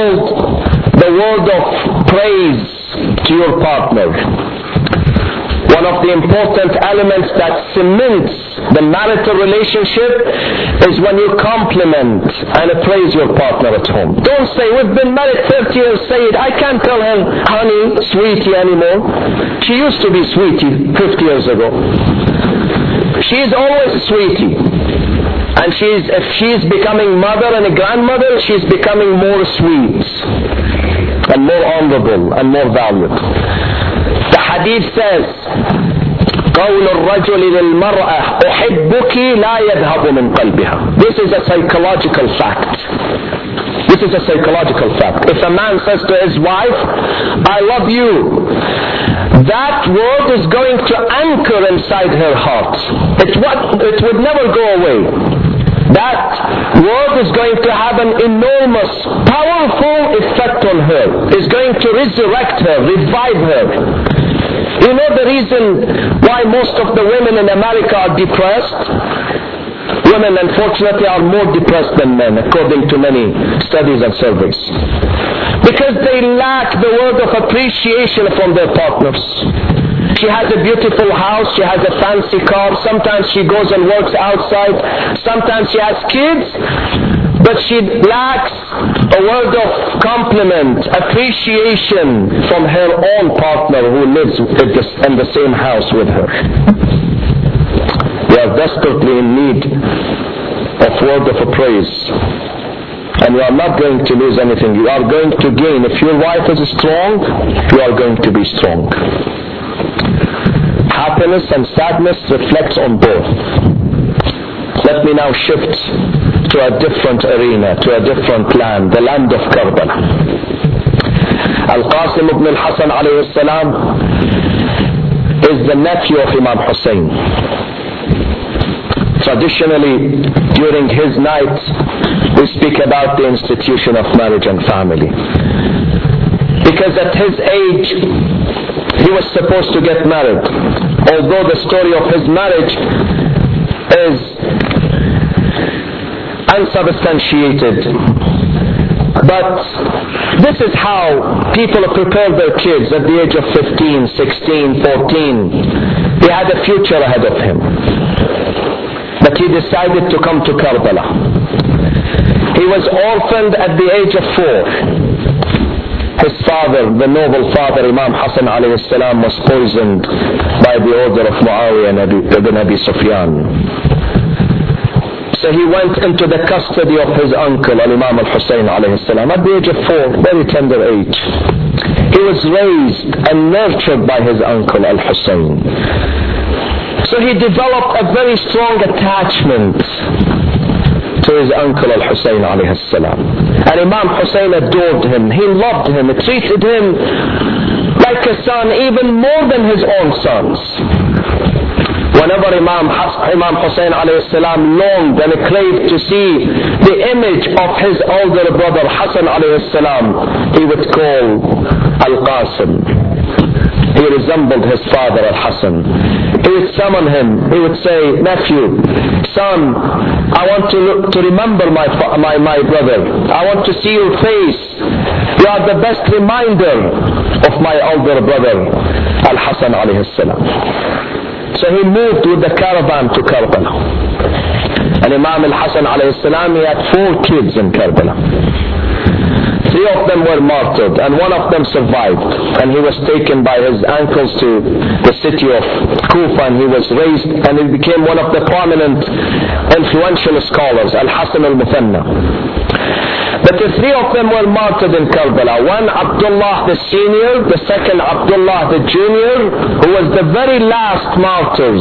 withhold the word of praise to your partner. One of the important elements that cements the marital relationship is when you compliment and appraise your partner at home. Don't say, we've been married thirty years, say it. I can't tell him, honey, sweetie anymore. She used to be sweetie fifty years ago. She's always sweetie. And she's, if she's becoming mother and a grandmother, she's becoming more sweet and more honorable and more valued. The hadith says, قول الرجل للمرأة أحبك لا يذهب من قلبها. This is a psychological fact. This is a psychological fact. If a man says to his wife, I love you, that word is going to anchor inside her heart. It, what, it would never go away. That word is going to have an enormous, powerful effect on her. It's going to resurrect her, revive her. You know the reason why most of the women in America are depressed? Women, unfortunately, are more depressed than men, according to many studies and surveys. Because they lack the word of appreciation from their partners. She has a beautiful house, she has a fancy car, sometimes she goes and works outside, sometimes she has kids, but she lacks a word of compliment, appreciation from her own partner who lives in the same house with her. We are desperately in need of word of praise. And you are not going to lose anything. You are going to gain. If your wife is strong, you are going to be strong. Happiness and sadness reflects on both. Let me now shift to a different arena, to a different land, the land of Karbala. Al-Qasim ibn al-Hasan alayhi salam is the nephew of Imam Hussein. Traditionally, during his night, we speak about the institution of marriage and family. Because at his age, he was supposed to get married. Although the story of his marriage is unsubstantiated. But this is how people prepare their kids at the age of fifteen, sixteen, fourteen. He had a future ahead of him. But he decided to come to Karbala. He was orphaned at the age of four. His father, the noble father, Imam Hassan alayhi salam, was poisoned by the order of Muawiyah ibn Abi Sufyan. So he went into the custody of his uncle, Imam al-Hussein alayhi salam, at the age of four, very tender age. He was raised and nurtured by his uncle al-Hussein. So he developed a very strong attachment to his uncle al-Hussein alayhi salam. And Imam Hussein adored him. He loved him. He treated him like a son, even more than his own sons. Whenever Imam, Imam Hussein alayhi salam longed and craved to see the image of his older brother Hassan alayhi salam, he would call Al-Qasim. He resembled his father Al-Hassan. He would summon him. He would say, nephew, son, I want to look, to remember my, my, my brother. I want to see your face. You are the best reminder of my older brother Al-Hassan alayhi salam. So he moved with the caravan to Karbala. And Imam Al-Hassan alayhi salam, he had four kids in Karbala. Three of them were martyred and one of them survived. And he was taken by his uncles to the city of Kufa and he was raised and he became one of the prominent, influential scholars, Al-Hasan al-Muthanna. But the three of them were martyred in Karbala. One, Abdullah the senior, the second, Abdullah the junior, who was the very last martyrs,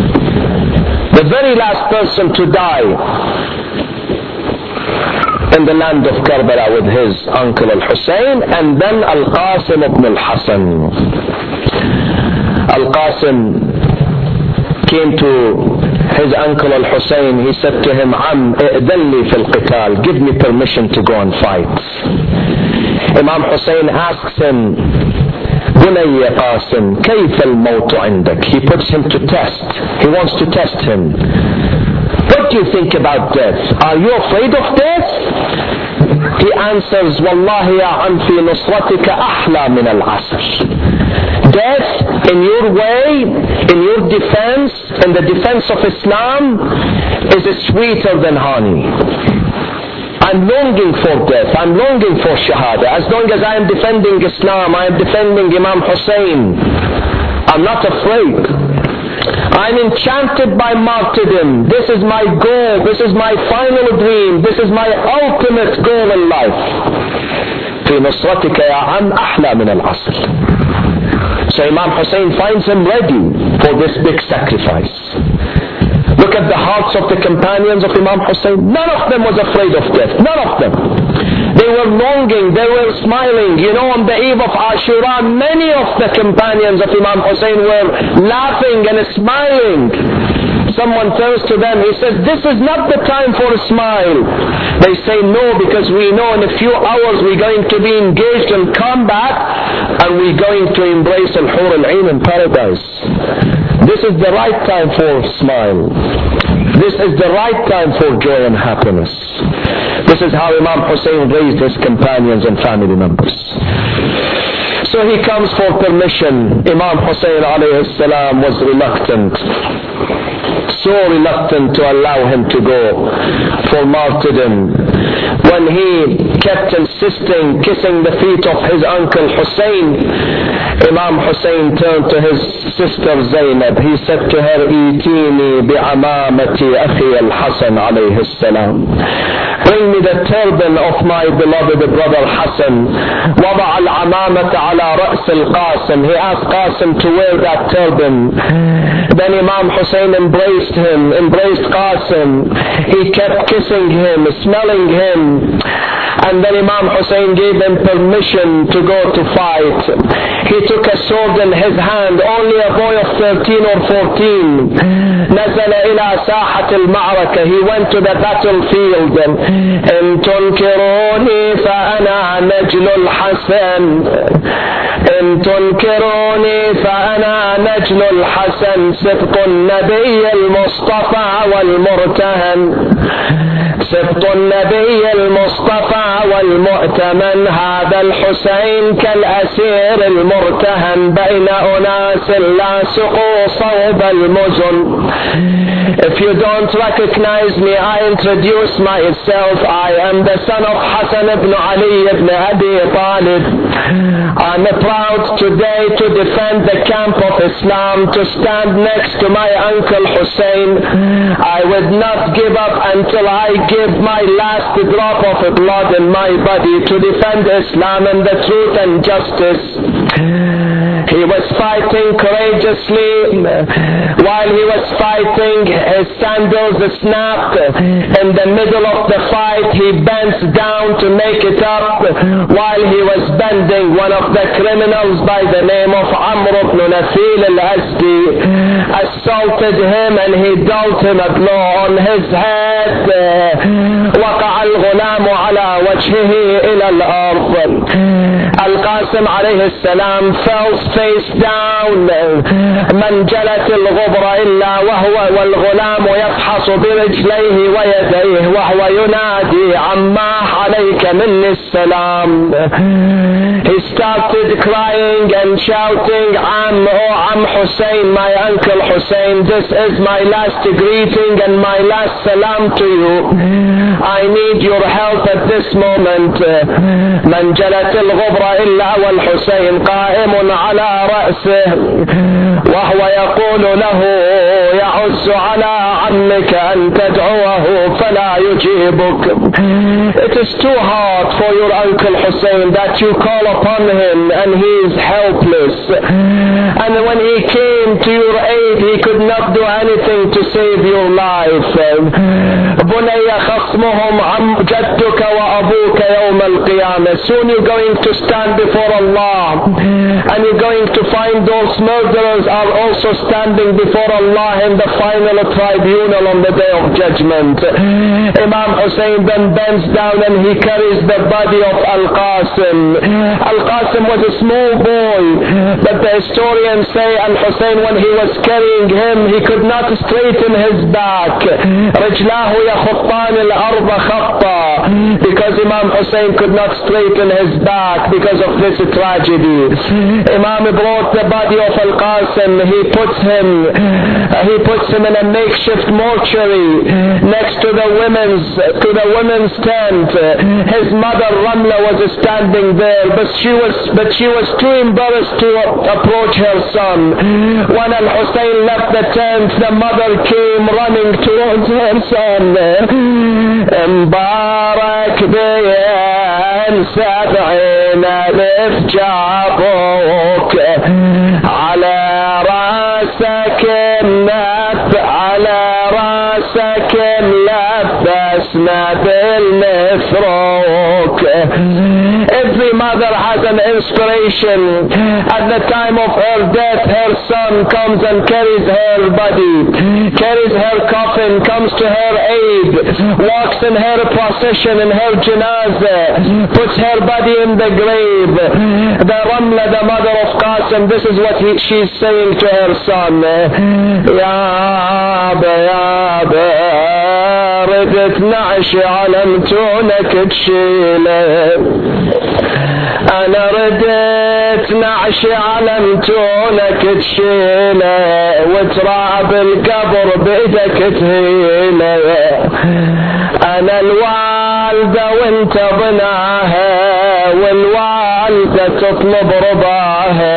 the very last person to die in the land of Karbala with his uncle al-Hussein, and then Al-Qasim ibn al-Hasan. Al-Qasim came to his uncle al-Hussein. He said to him, Am, i'dan li fil qital, give me permission to go and fight. Imam Hussein asks him, Bunayya Qasim, kayfa al-mawtu indak? He puts him to test. He wants to test him. What do you think about death? Are you afraid of death? He answers, Wallahi ya an fi nusratika ahla min al-asr. death in your way, in your defense, in the defense of Islam, is sweeter than honey. I'm longing for death. I'm longing for shahada. As long as I am defending Islam, I am defending Imam Hussein. I'm not afraid. I'm enchanted by martyrdom. This is my goal. This is my final dream. This is my ultimate goal in life. في نصرتك يا عم أحلى من العسل. So Imam Hussein finds him ready for this big sacrifice. Look at the hearts of the companions of Imam Hussein. None of them was afraid of death. None of them. They were longing. They were smiling. You know, on the eve of Ashura, many of the companions of Imam Hussein were laughing and smiling. Someone turns to them, he says, this is not the time for a smile. They say no, because we know in a few hours we're going to be engaged in combat and we're going to embrace Al-Hur Al-Ain in paradise. This is the right time for a smile. This is the right time for joy and happiness. This is how Imam Hussein raised his companions and family members. So he comes for permission. Imam Hussein alayhi salam was reluctant. So reluctant to allow him to go for martyrdom. When he kept insisting, kissing the feet of his uncle Hussein, Imam Hussein turned to his sister Zainab. He said to her, Itini bi'amamati akhi al-Hasan alayhi salam. Bring me the turban of my beloved brother Hassan. وضع العمامة على رأس القاسم. He asked Qasim to wear that turban. Then Imam Hussein embraced him, embraced Qasim. He kept kissing him, smelling him. And then Imam Hussein gave him permission to go to fight. He took a sword in his hand, only a boy of thirteen or fourteen. نزل إلى ساحة المعركة. He went to the battlefield. إن تنكروني فأنا نجل الحسن. إن تنكروني فأنا نجل الحسن. سبط النبي المصطفى والمرتهن. سبط النبي المصطفى والمؤتمن. هذا الحسين كالأسير المرتهن بين أناس لاصقوا صوب المزن. If you don't recognize me, I introduce myself. I am the son of Hassan ibn Ali ibn Abi Talib. I'm proud today to defend the camp of Islam, to stand next to my uncle Hussein. I would not give up until I give my last drop of blood in my body to defend Islam and the truth and justice. He was fighting courageously. While he was fighting, his sandals snapped. In the middle of the fight, he bends down to make it up. While he was bending, one of the criminals by the name of Amr ibn Nafil al-Asdi assaulted him and he dealt him a blow on his head. وقع الغلام على وجهه إلى الأرض. Al-Qasim alayhi salam fell face down. منجلت الغبر إلا وهو والغلام يفحص برجليه ويديه وهو ينادي عماه عليك مني السلام. He started crying and shouting, Am, oh Am Hussein, my uncle Hussein, this is my last greeting and my last salam to you. I need your help at this moment. منجلت الغبر إلا والحسين قائم على رأسه وهو يقول له يعز على عمك أن تدعوه فلا يجيبك. It is too hard for your uncle Hussein that you call upon him and he is helpless. And when he came to your aid, he could not do anything to save your life. بني خصمهم عم جدك وأبوك يوم القيامة. Soon you're going to stand before Allah and you're going to find those murderers are also standing before Allah in the final tribunal on the day of judgment. Imam Hussein then bends down and he carries the body of Al-Qasim. Al-Qasim was a small boy, but the historians say Al-Hussein, when he was carrying him, he could not straighten his back. رجلاه يخطان الأرض خطا, because Imam Hussein could not straighten his back because of this tragedy. Imam brought the body of Al-Qasim. He puts him, uh, he puts him in a makeshift mortuary next to the women's, to the women's tent. His mother Ramla was standing there, but she was, but she was too embarrassed to approach her son. When Al-Hussein left the tent, the mother came running towards her son. مبارك بين سبعين ألف جابوك على راسك النف على راسك لبسنا بالمفروك. Every mother has an inspiration. At the time of her death, her son comes and carries her body, carries her coffin, comes to her aid, walks in her procession in her janazah, puts her body in the grave. The Ramla, the mother of Qasim, this is what he, she's saying to her son. Ya Aba, Ya Aba, ردت نعش علمتونك تشيله. أنا ردت نعش علمتونك تشيله وتراب القبر بيدك تهيله. أنا الوالدة وانت بناها والوالدة تطلب رضاها.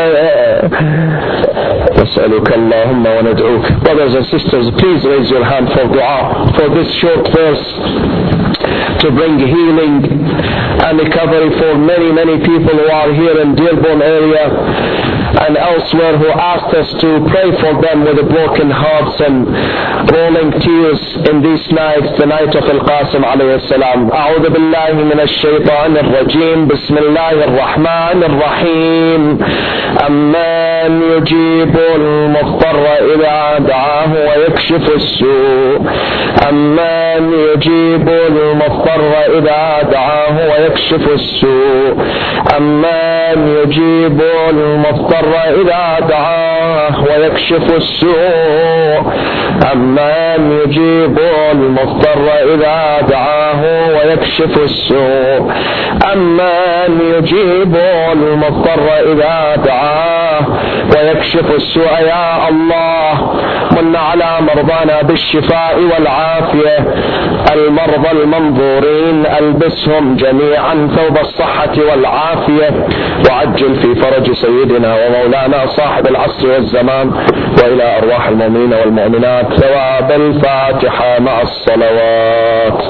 نسألك اللهم وندعوك. Brothers and sisters, please raise your hand for dua for this short verse to bring healing and recovery for many, many people who are here in Dearborn area and elsewhere who asked us to pray for them with broken hearts and rolling tears in these nights, the night of Al-Qasim alayhi salam. أعوذ بالله من الشيطان الرجيم. بسم الله الرحمن الرحيم. أمن يجيب المضطر إذا دعاه ويكشف السوء. أمن يجيب المضطر إذا دعاه ويكشف السوء. أمن يجيب المضطر إذا دعاه ويكشف السوء. أمن يجيب المضطر إذا دعاه ويكشف السوء. أمن يجيب المضطر إذا دعاه ويكشف السوء. يا الله من على مرضانا بالشفاء والعافية، المرضى المنظورين ألبسهم جميعا ثوب الصحة والعافية، وعجل في فرج سيدنا ومولانا صاحب العصر والزمان، وإلى أرواح المؤمنين والمؤمنات ثواب الفاتحة مع الصلوات.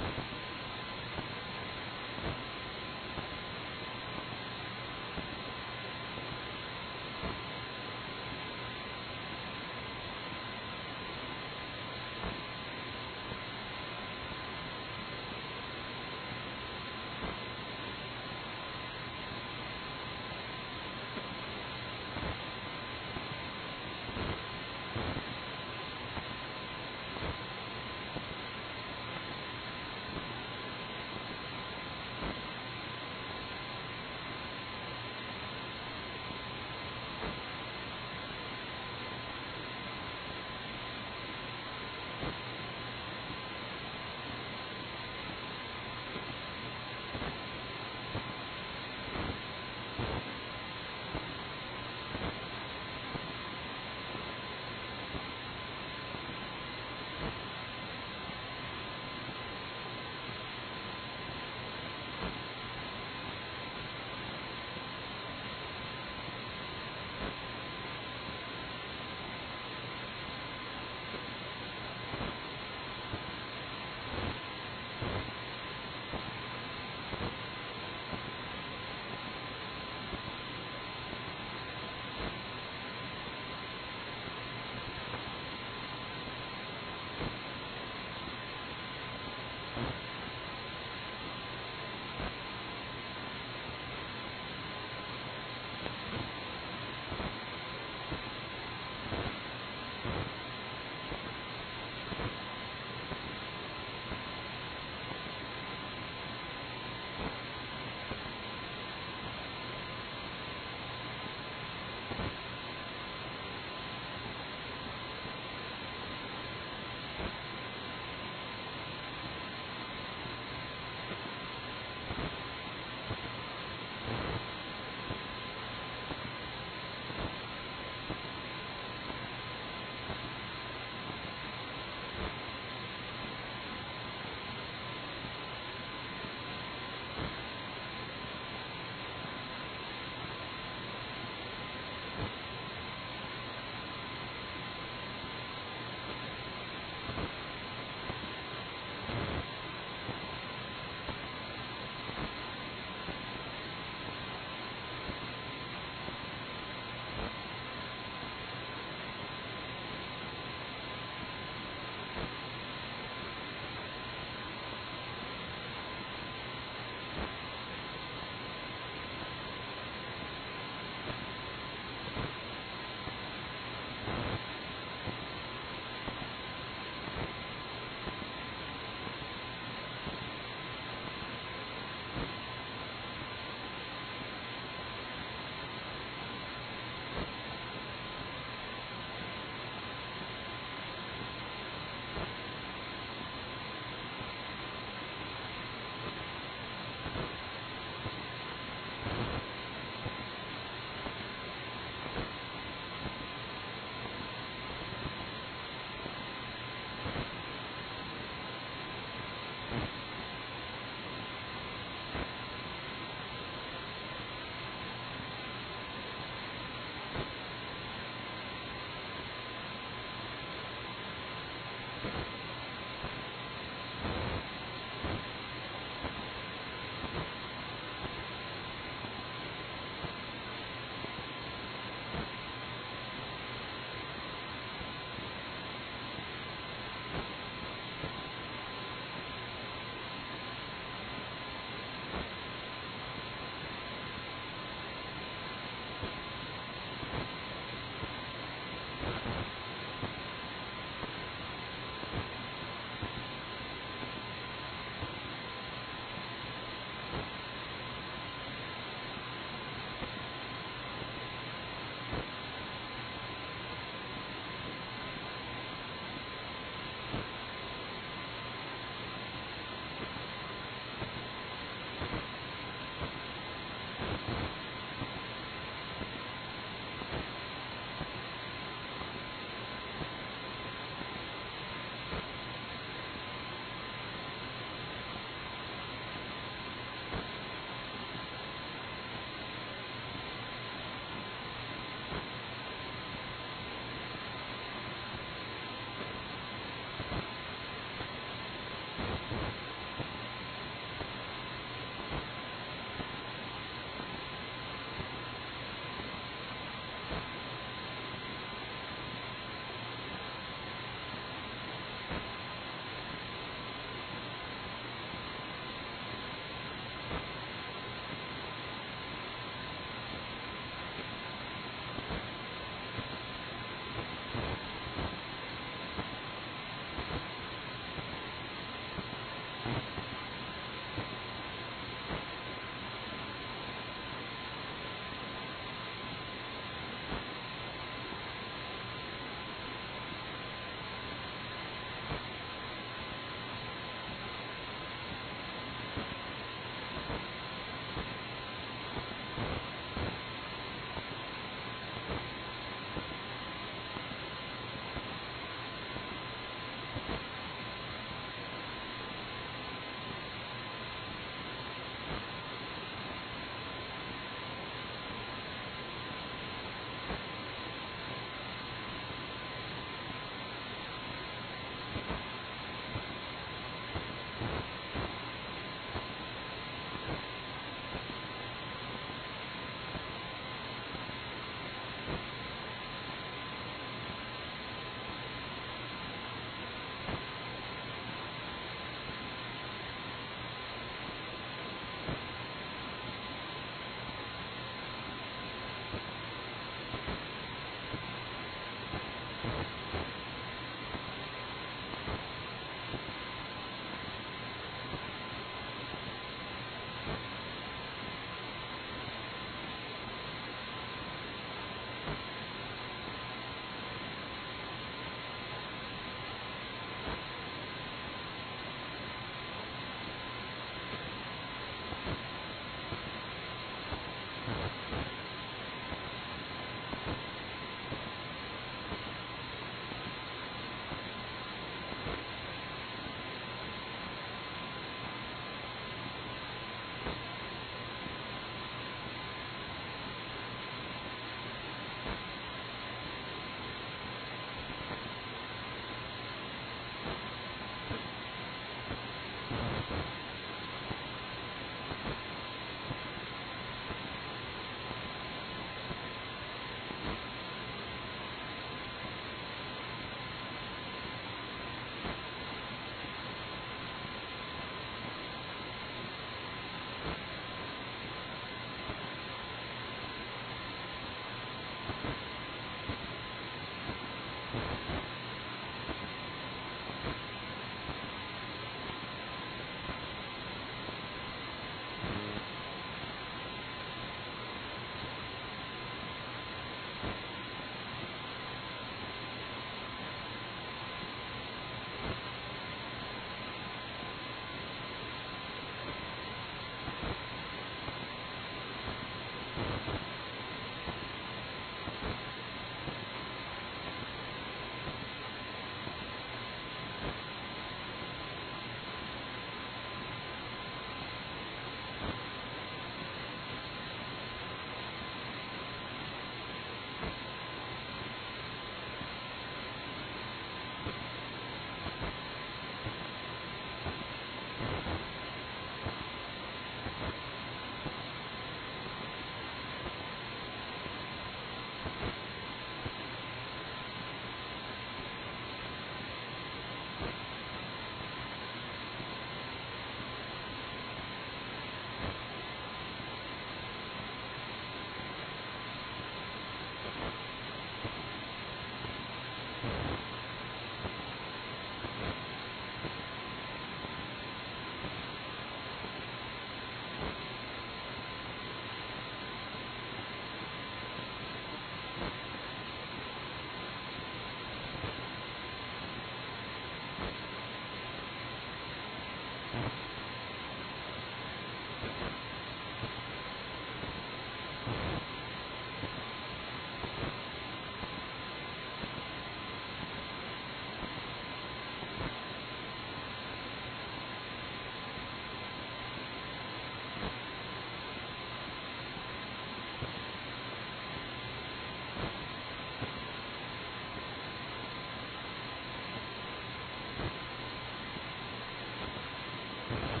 Thank you.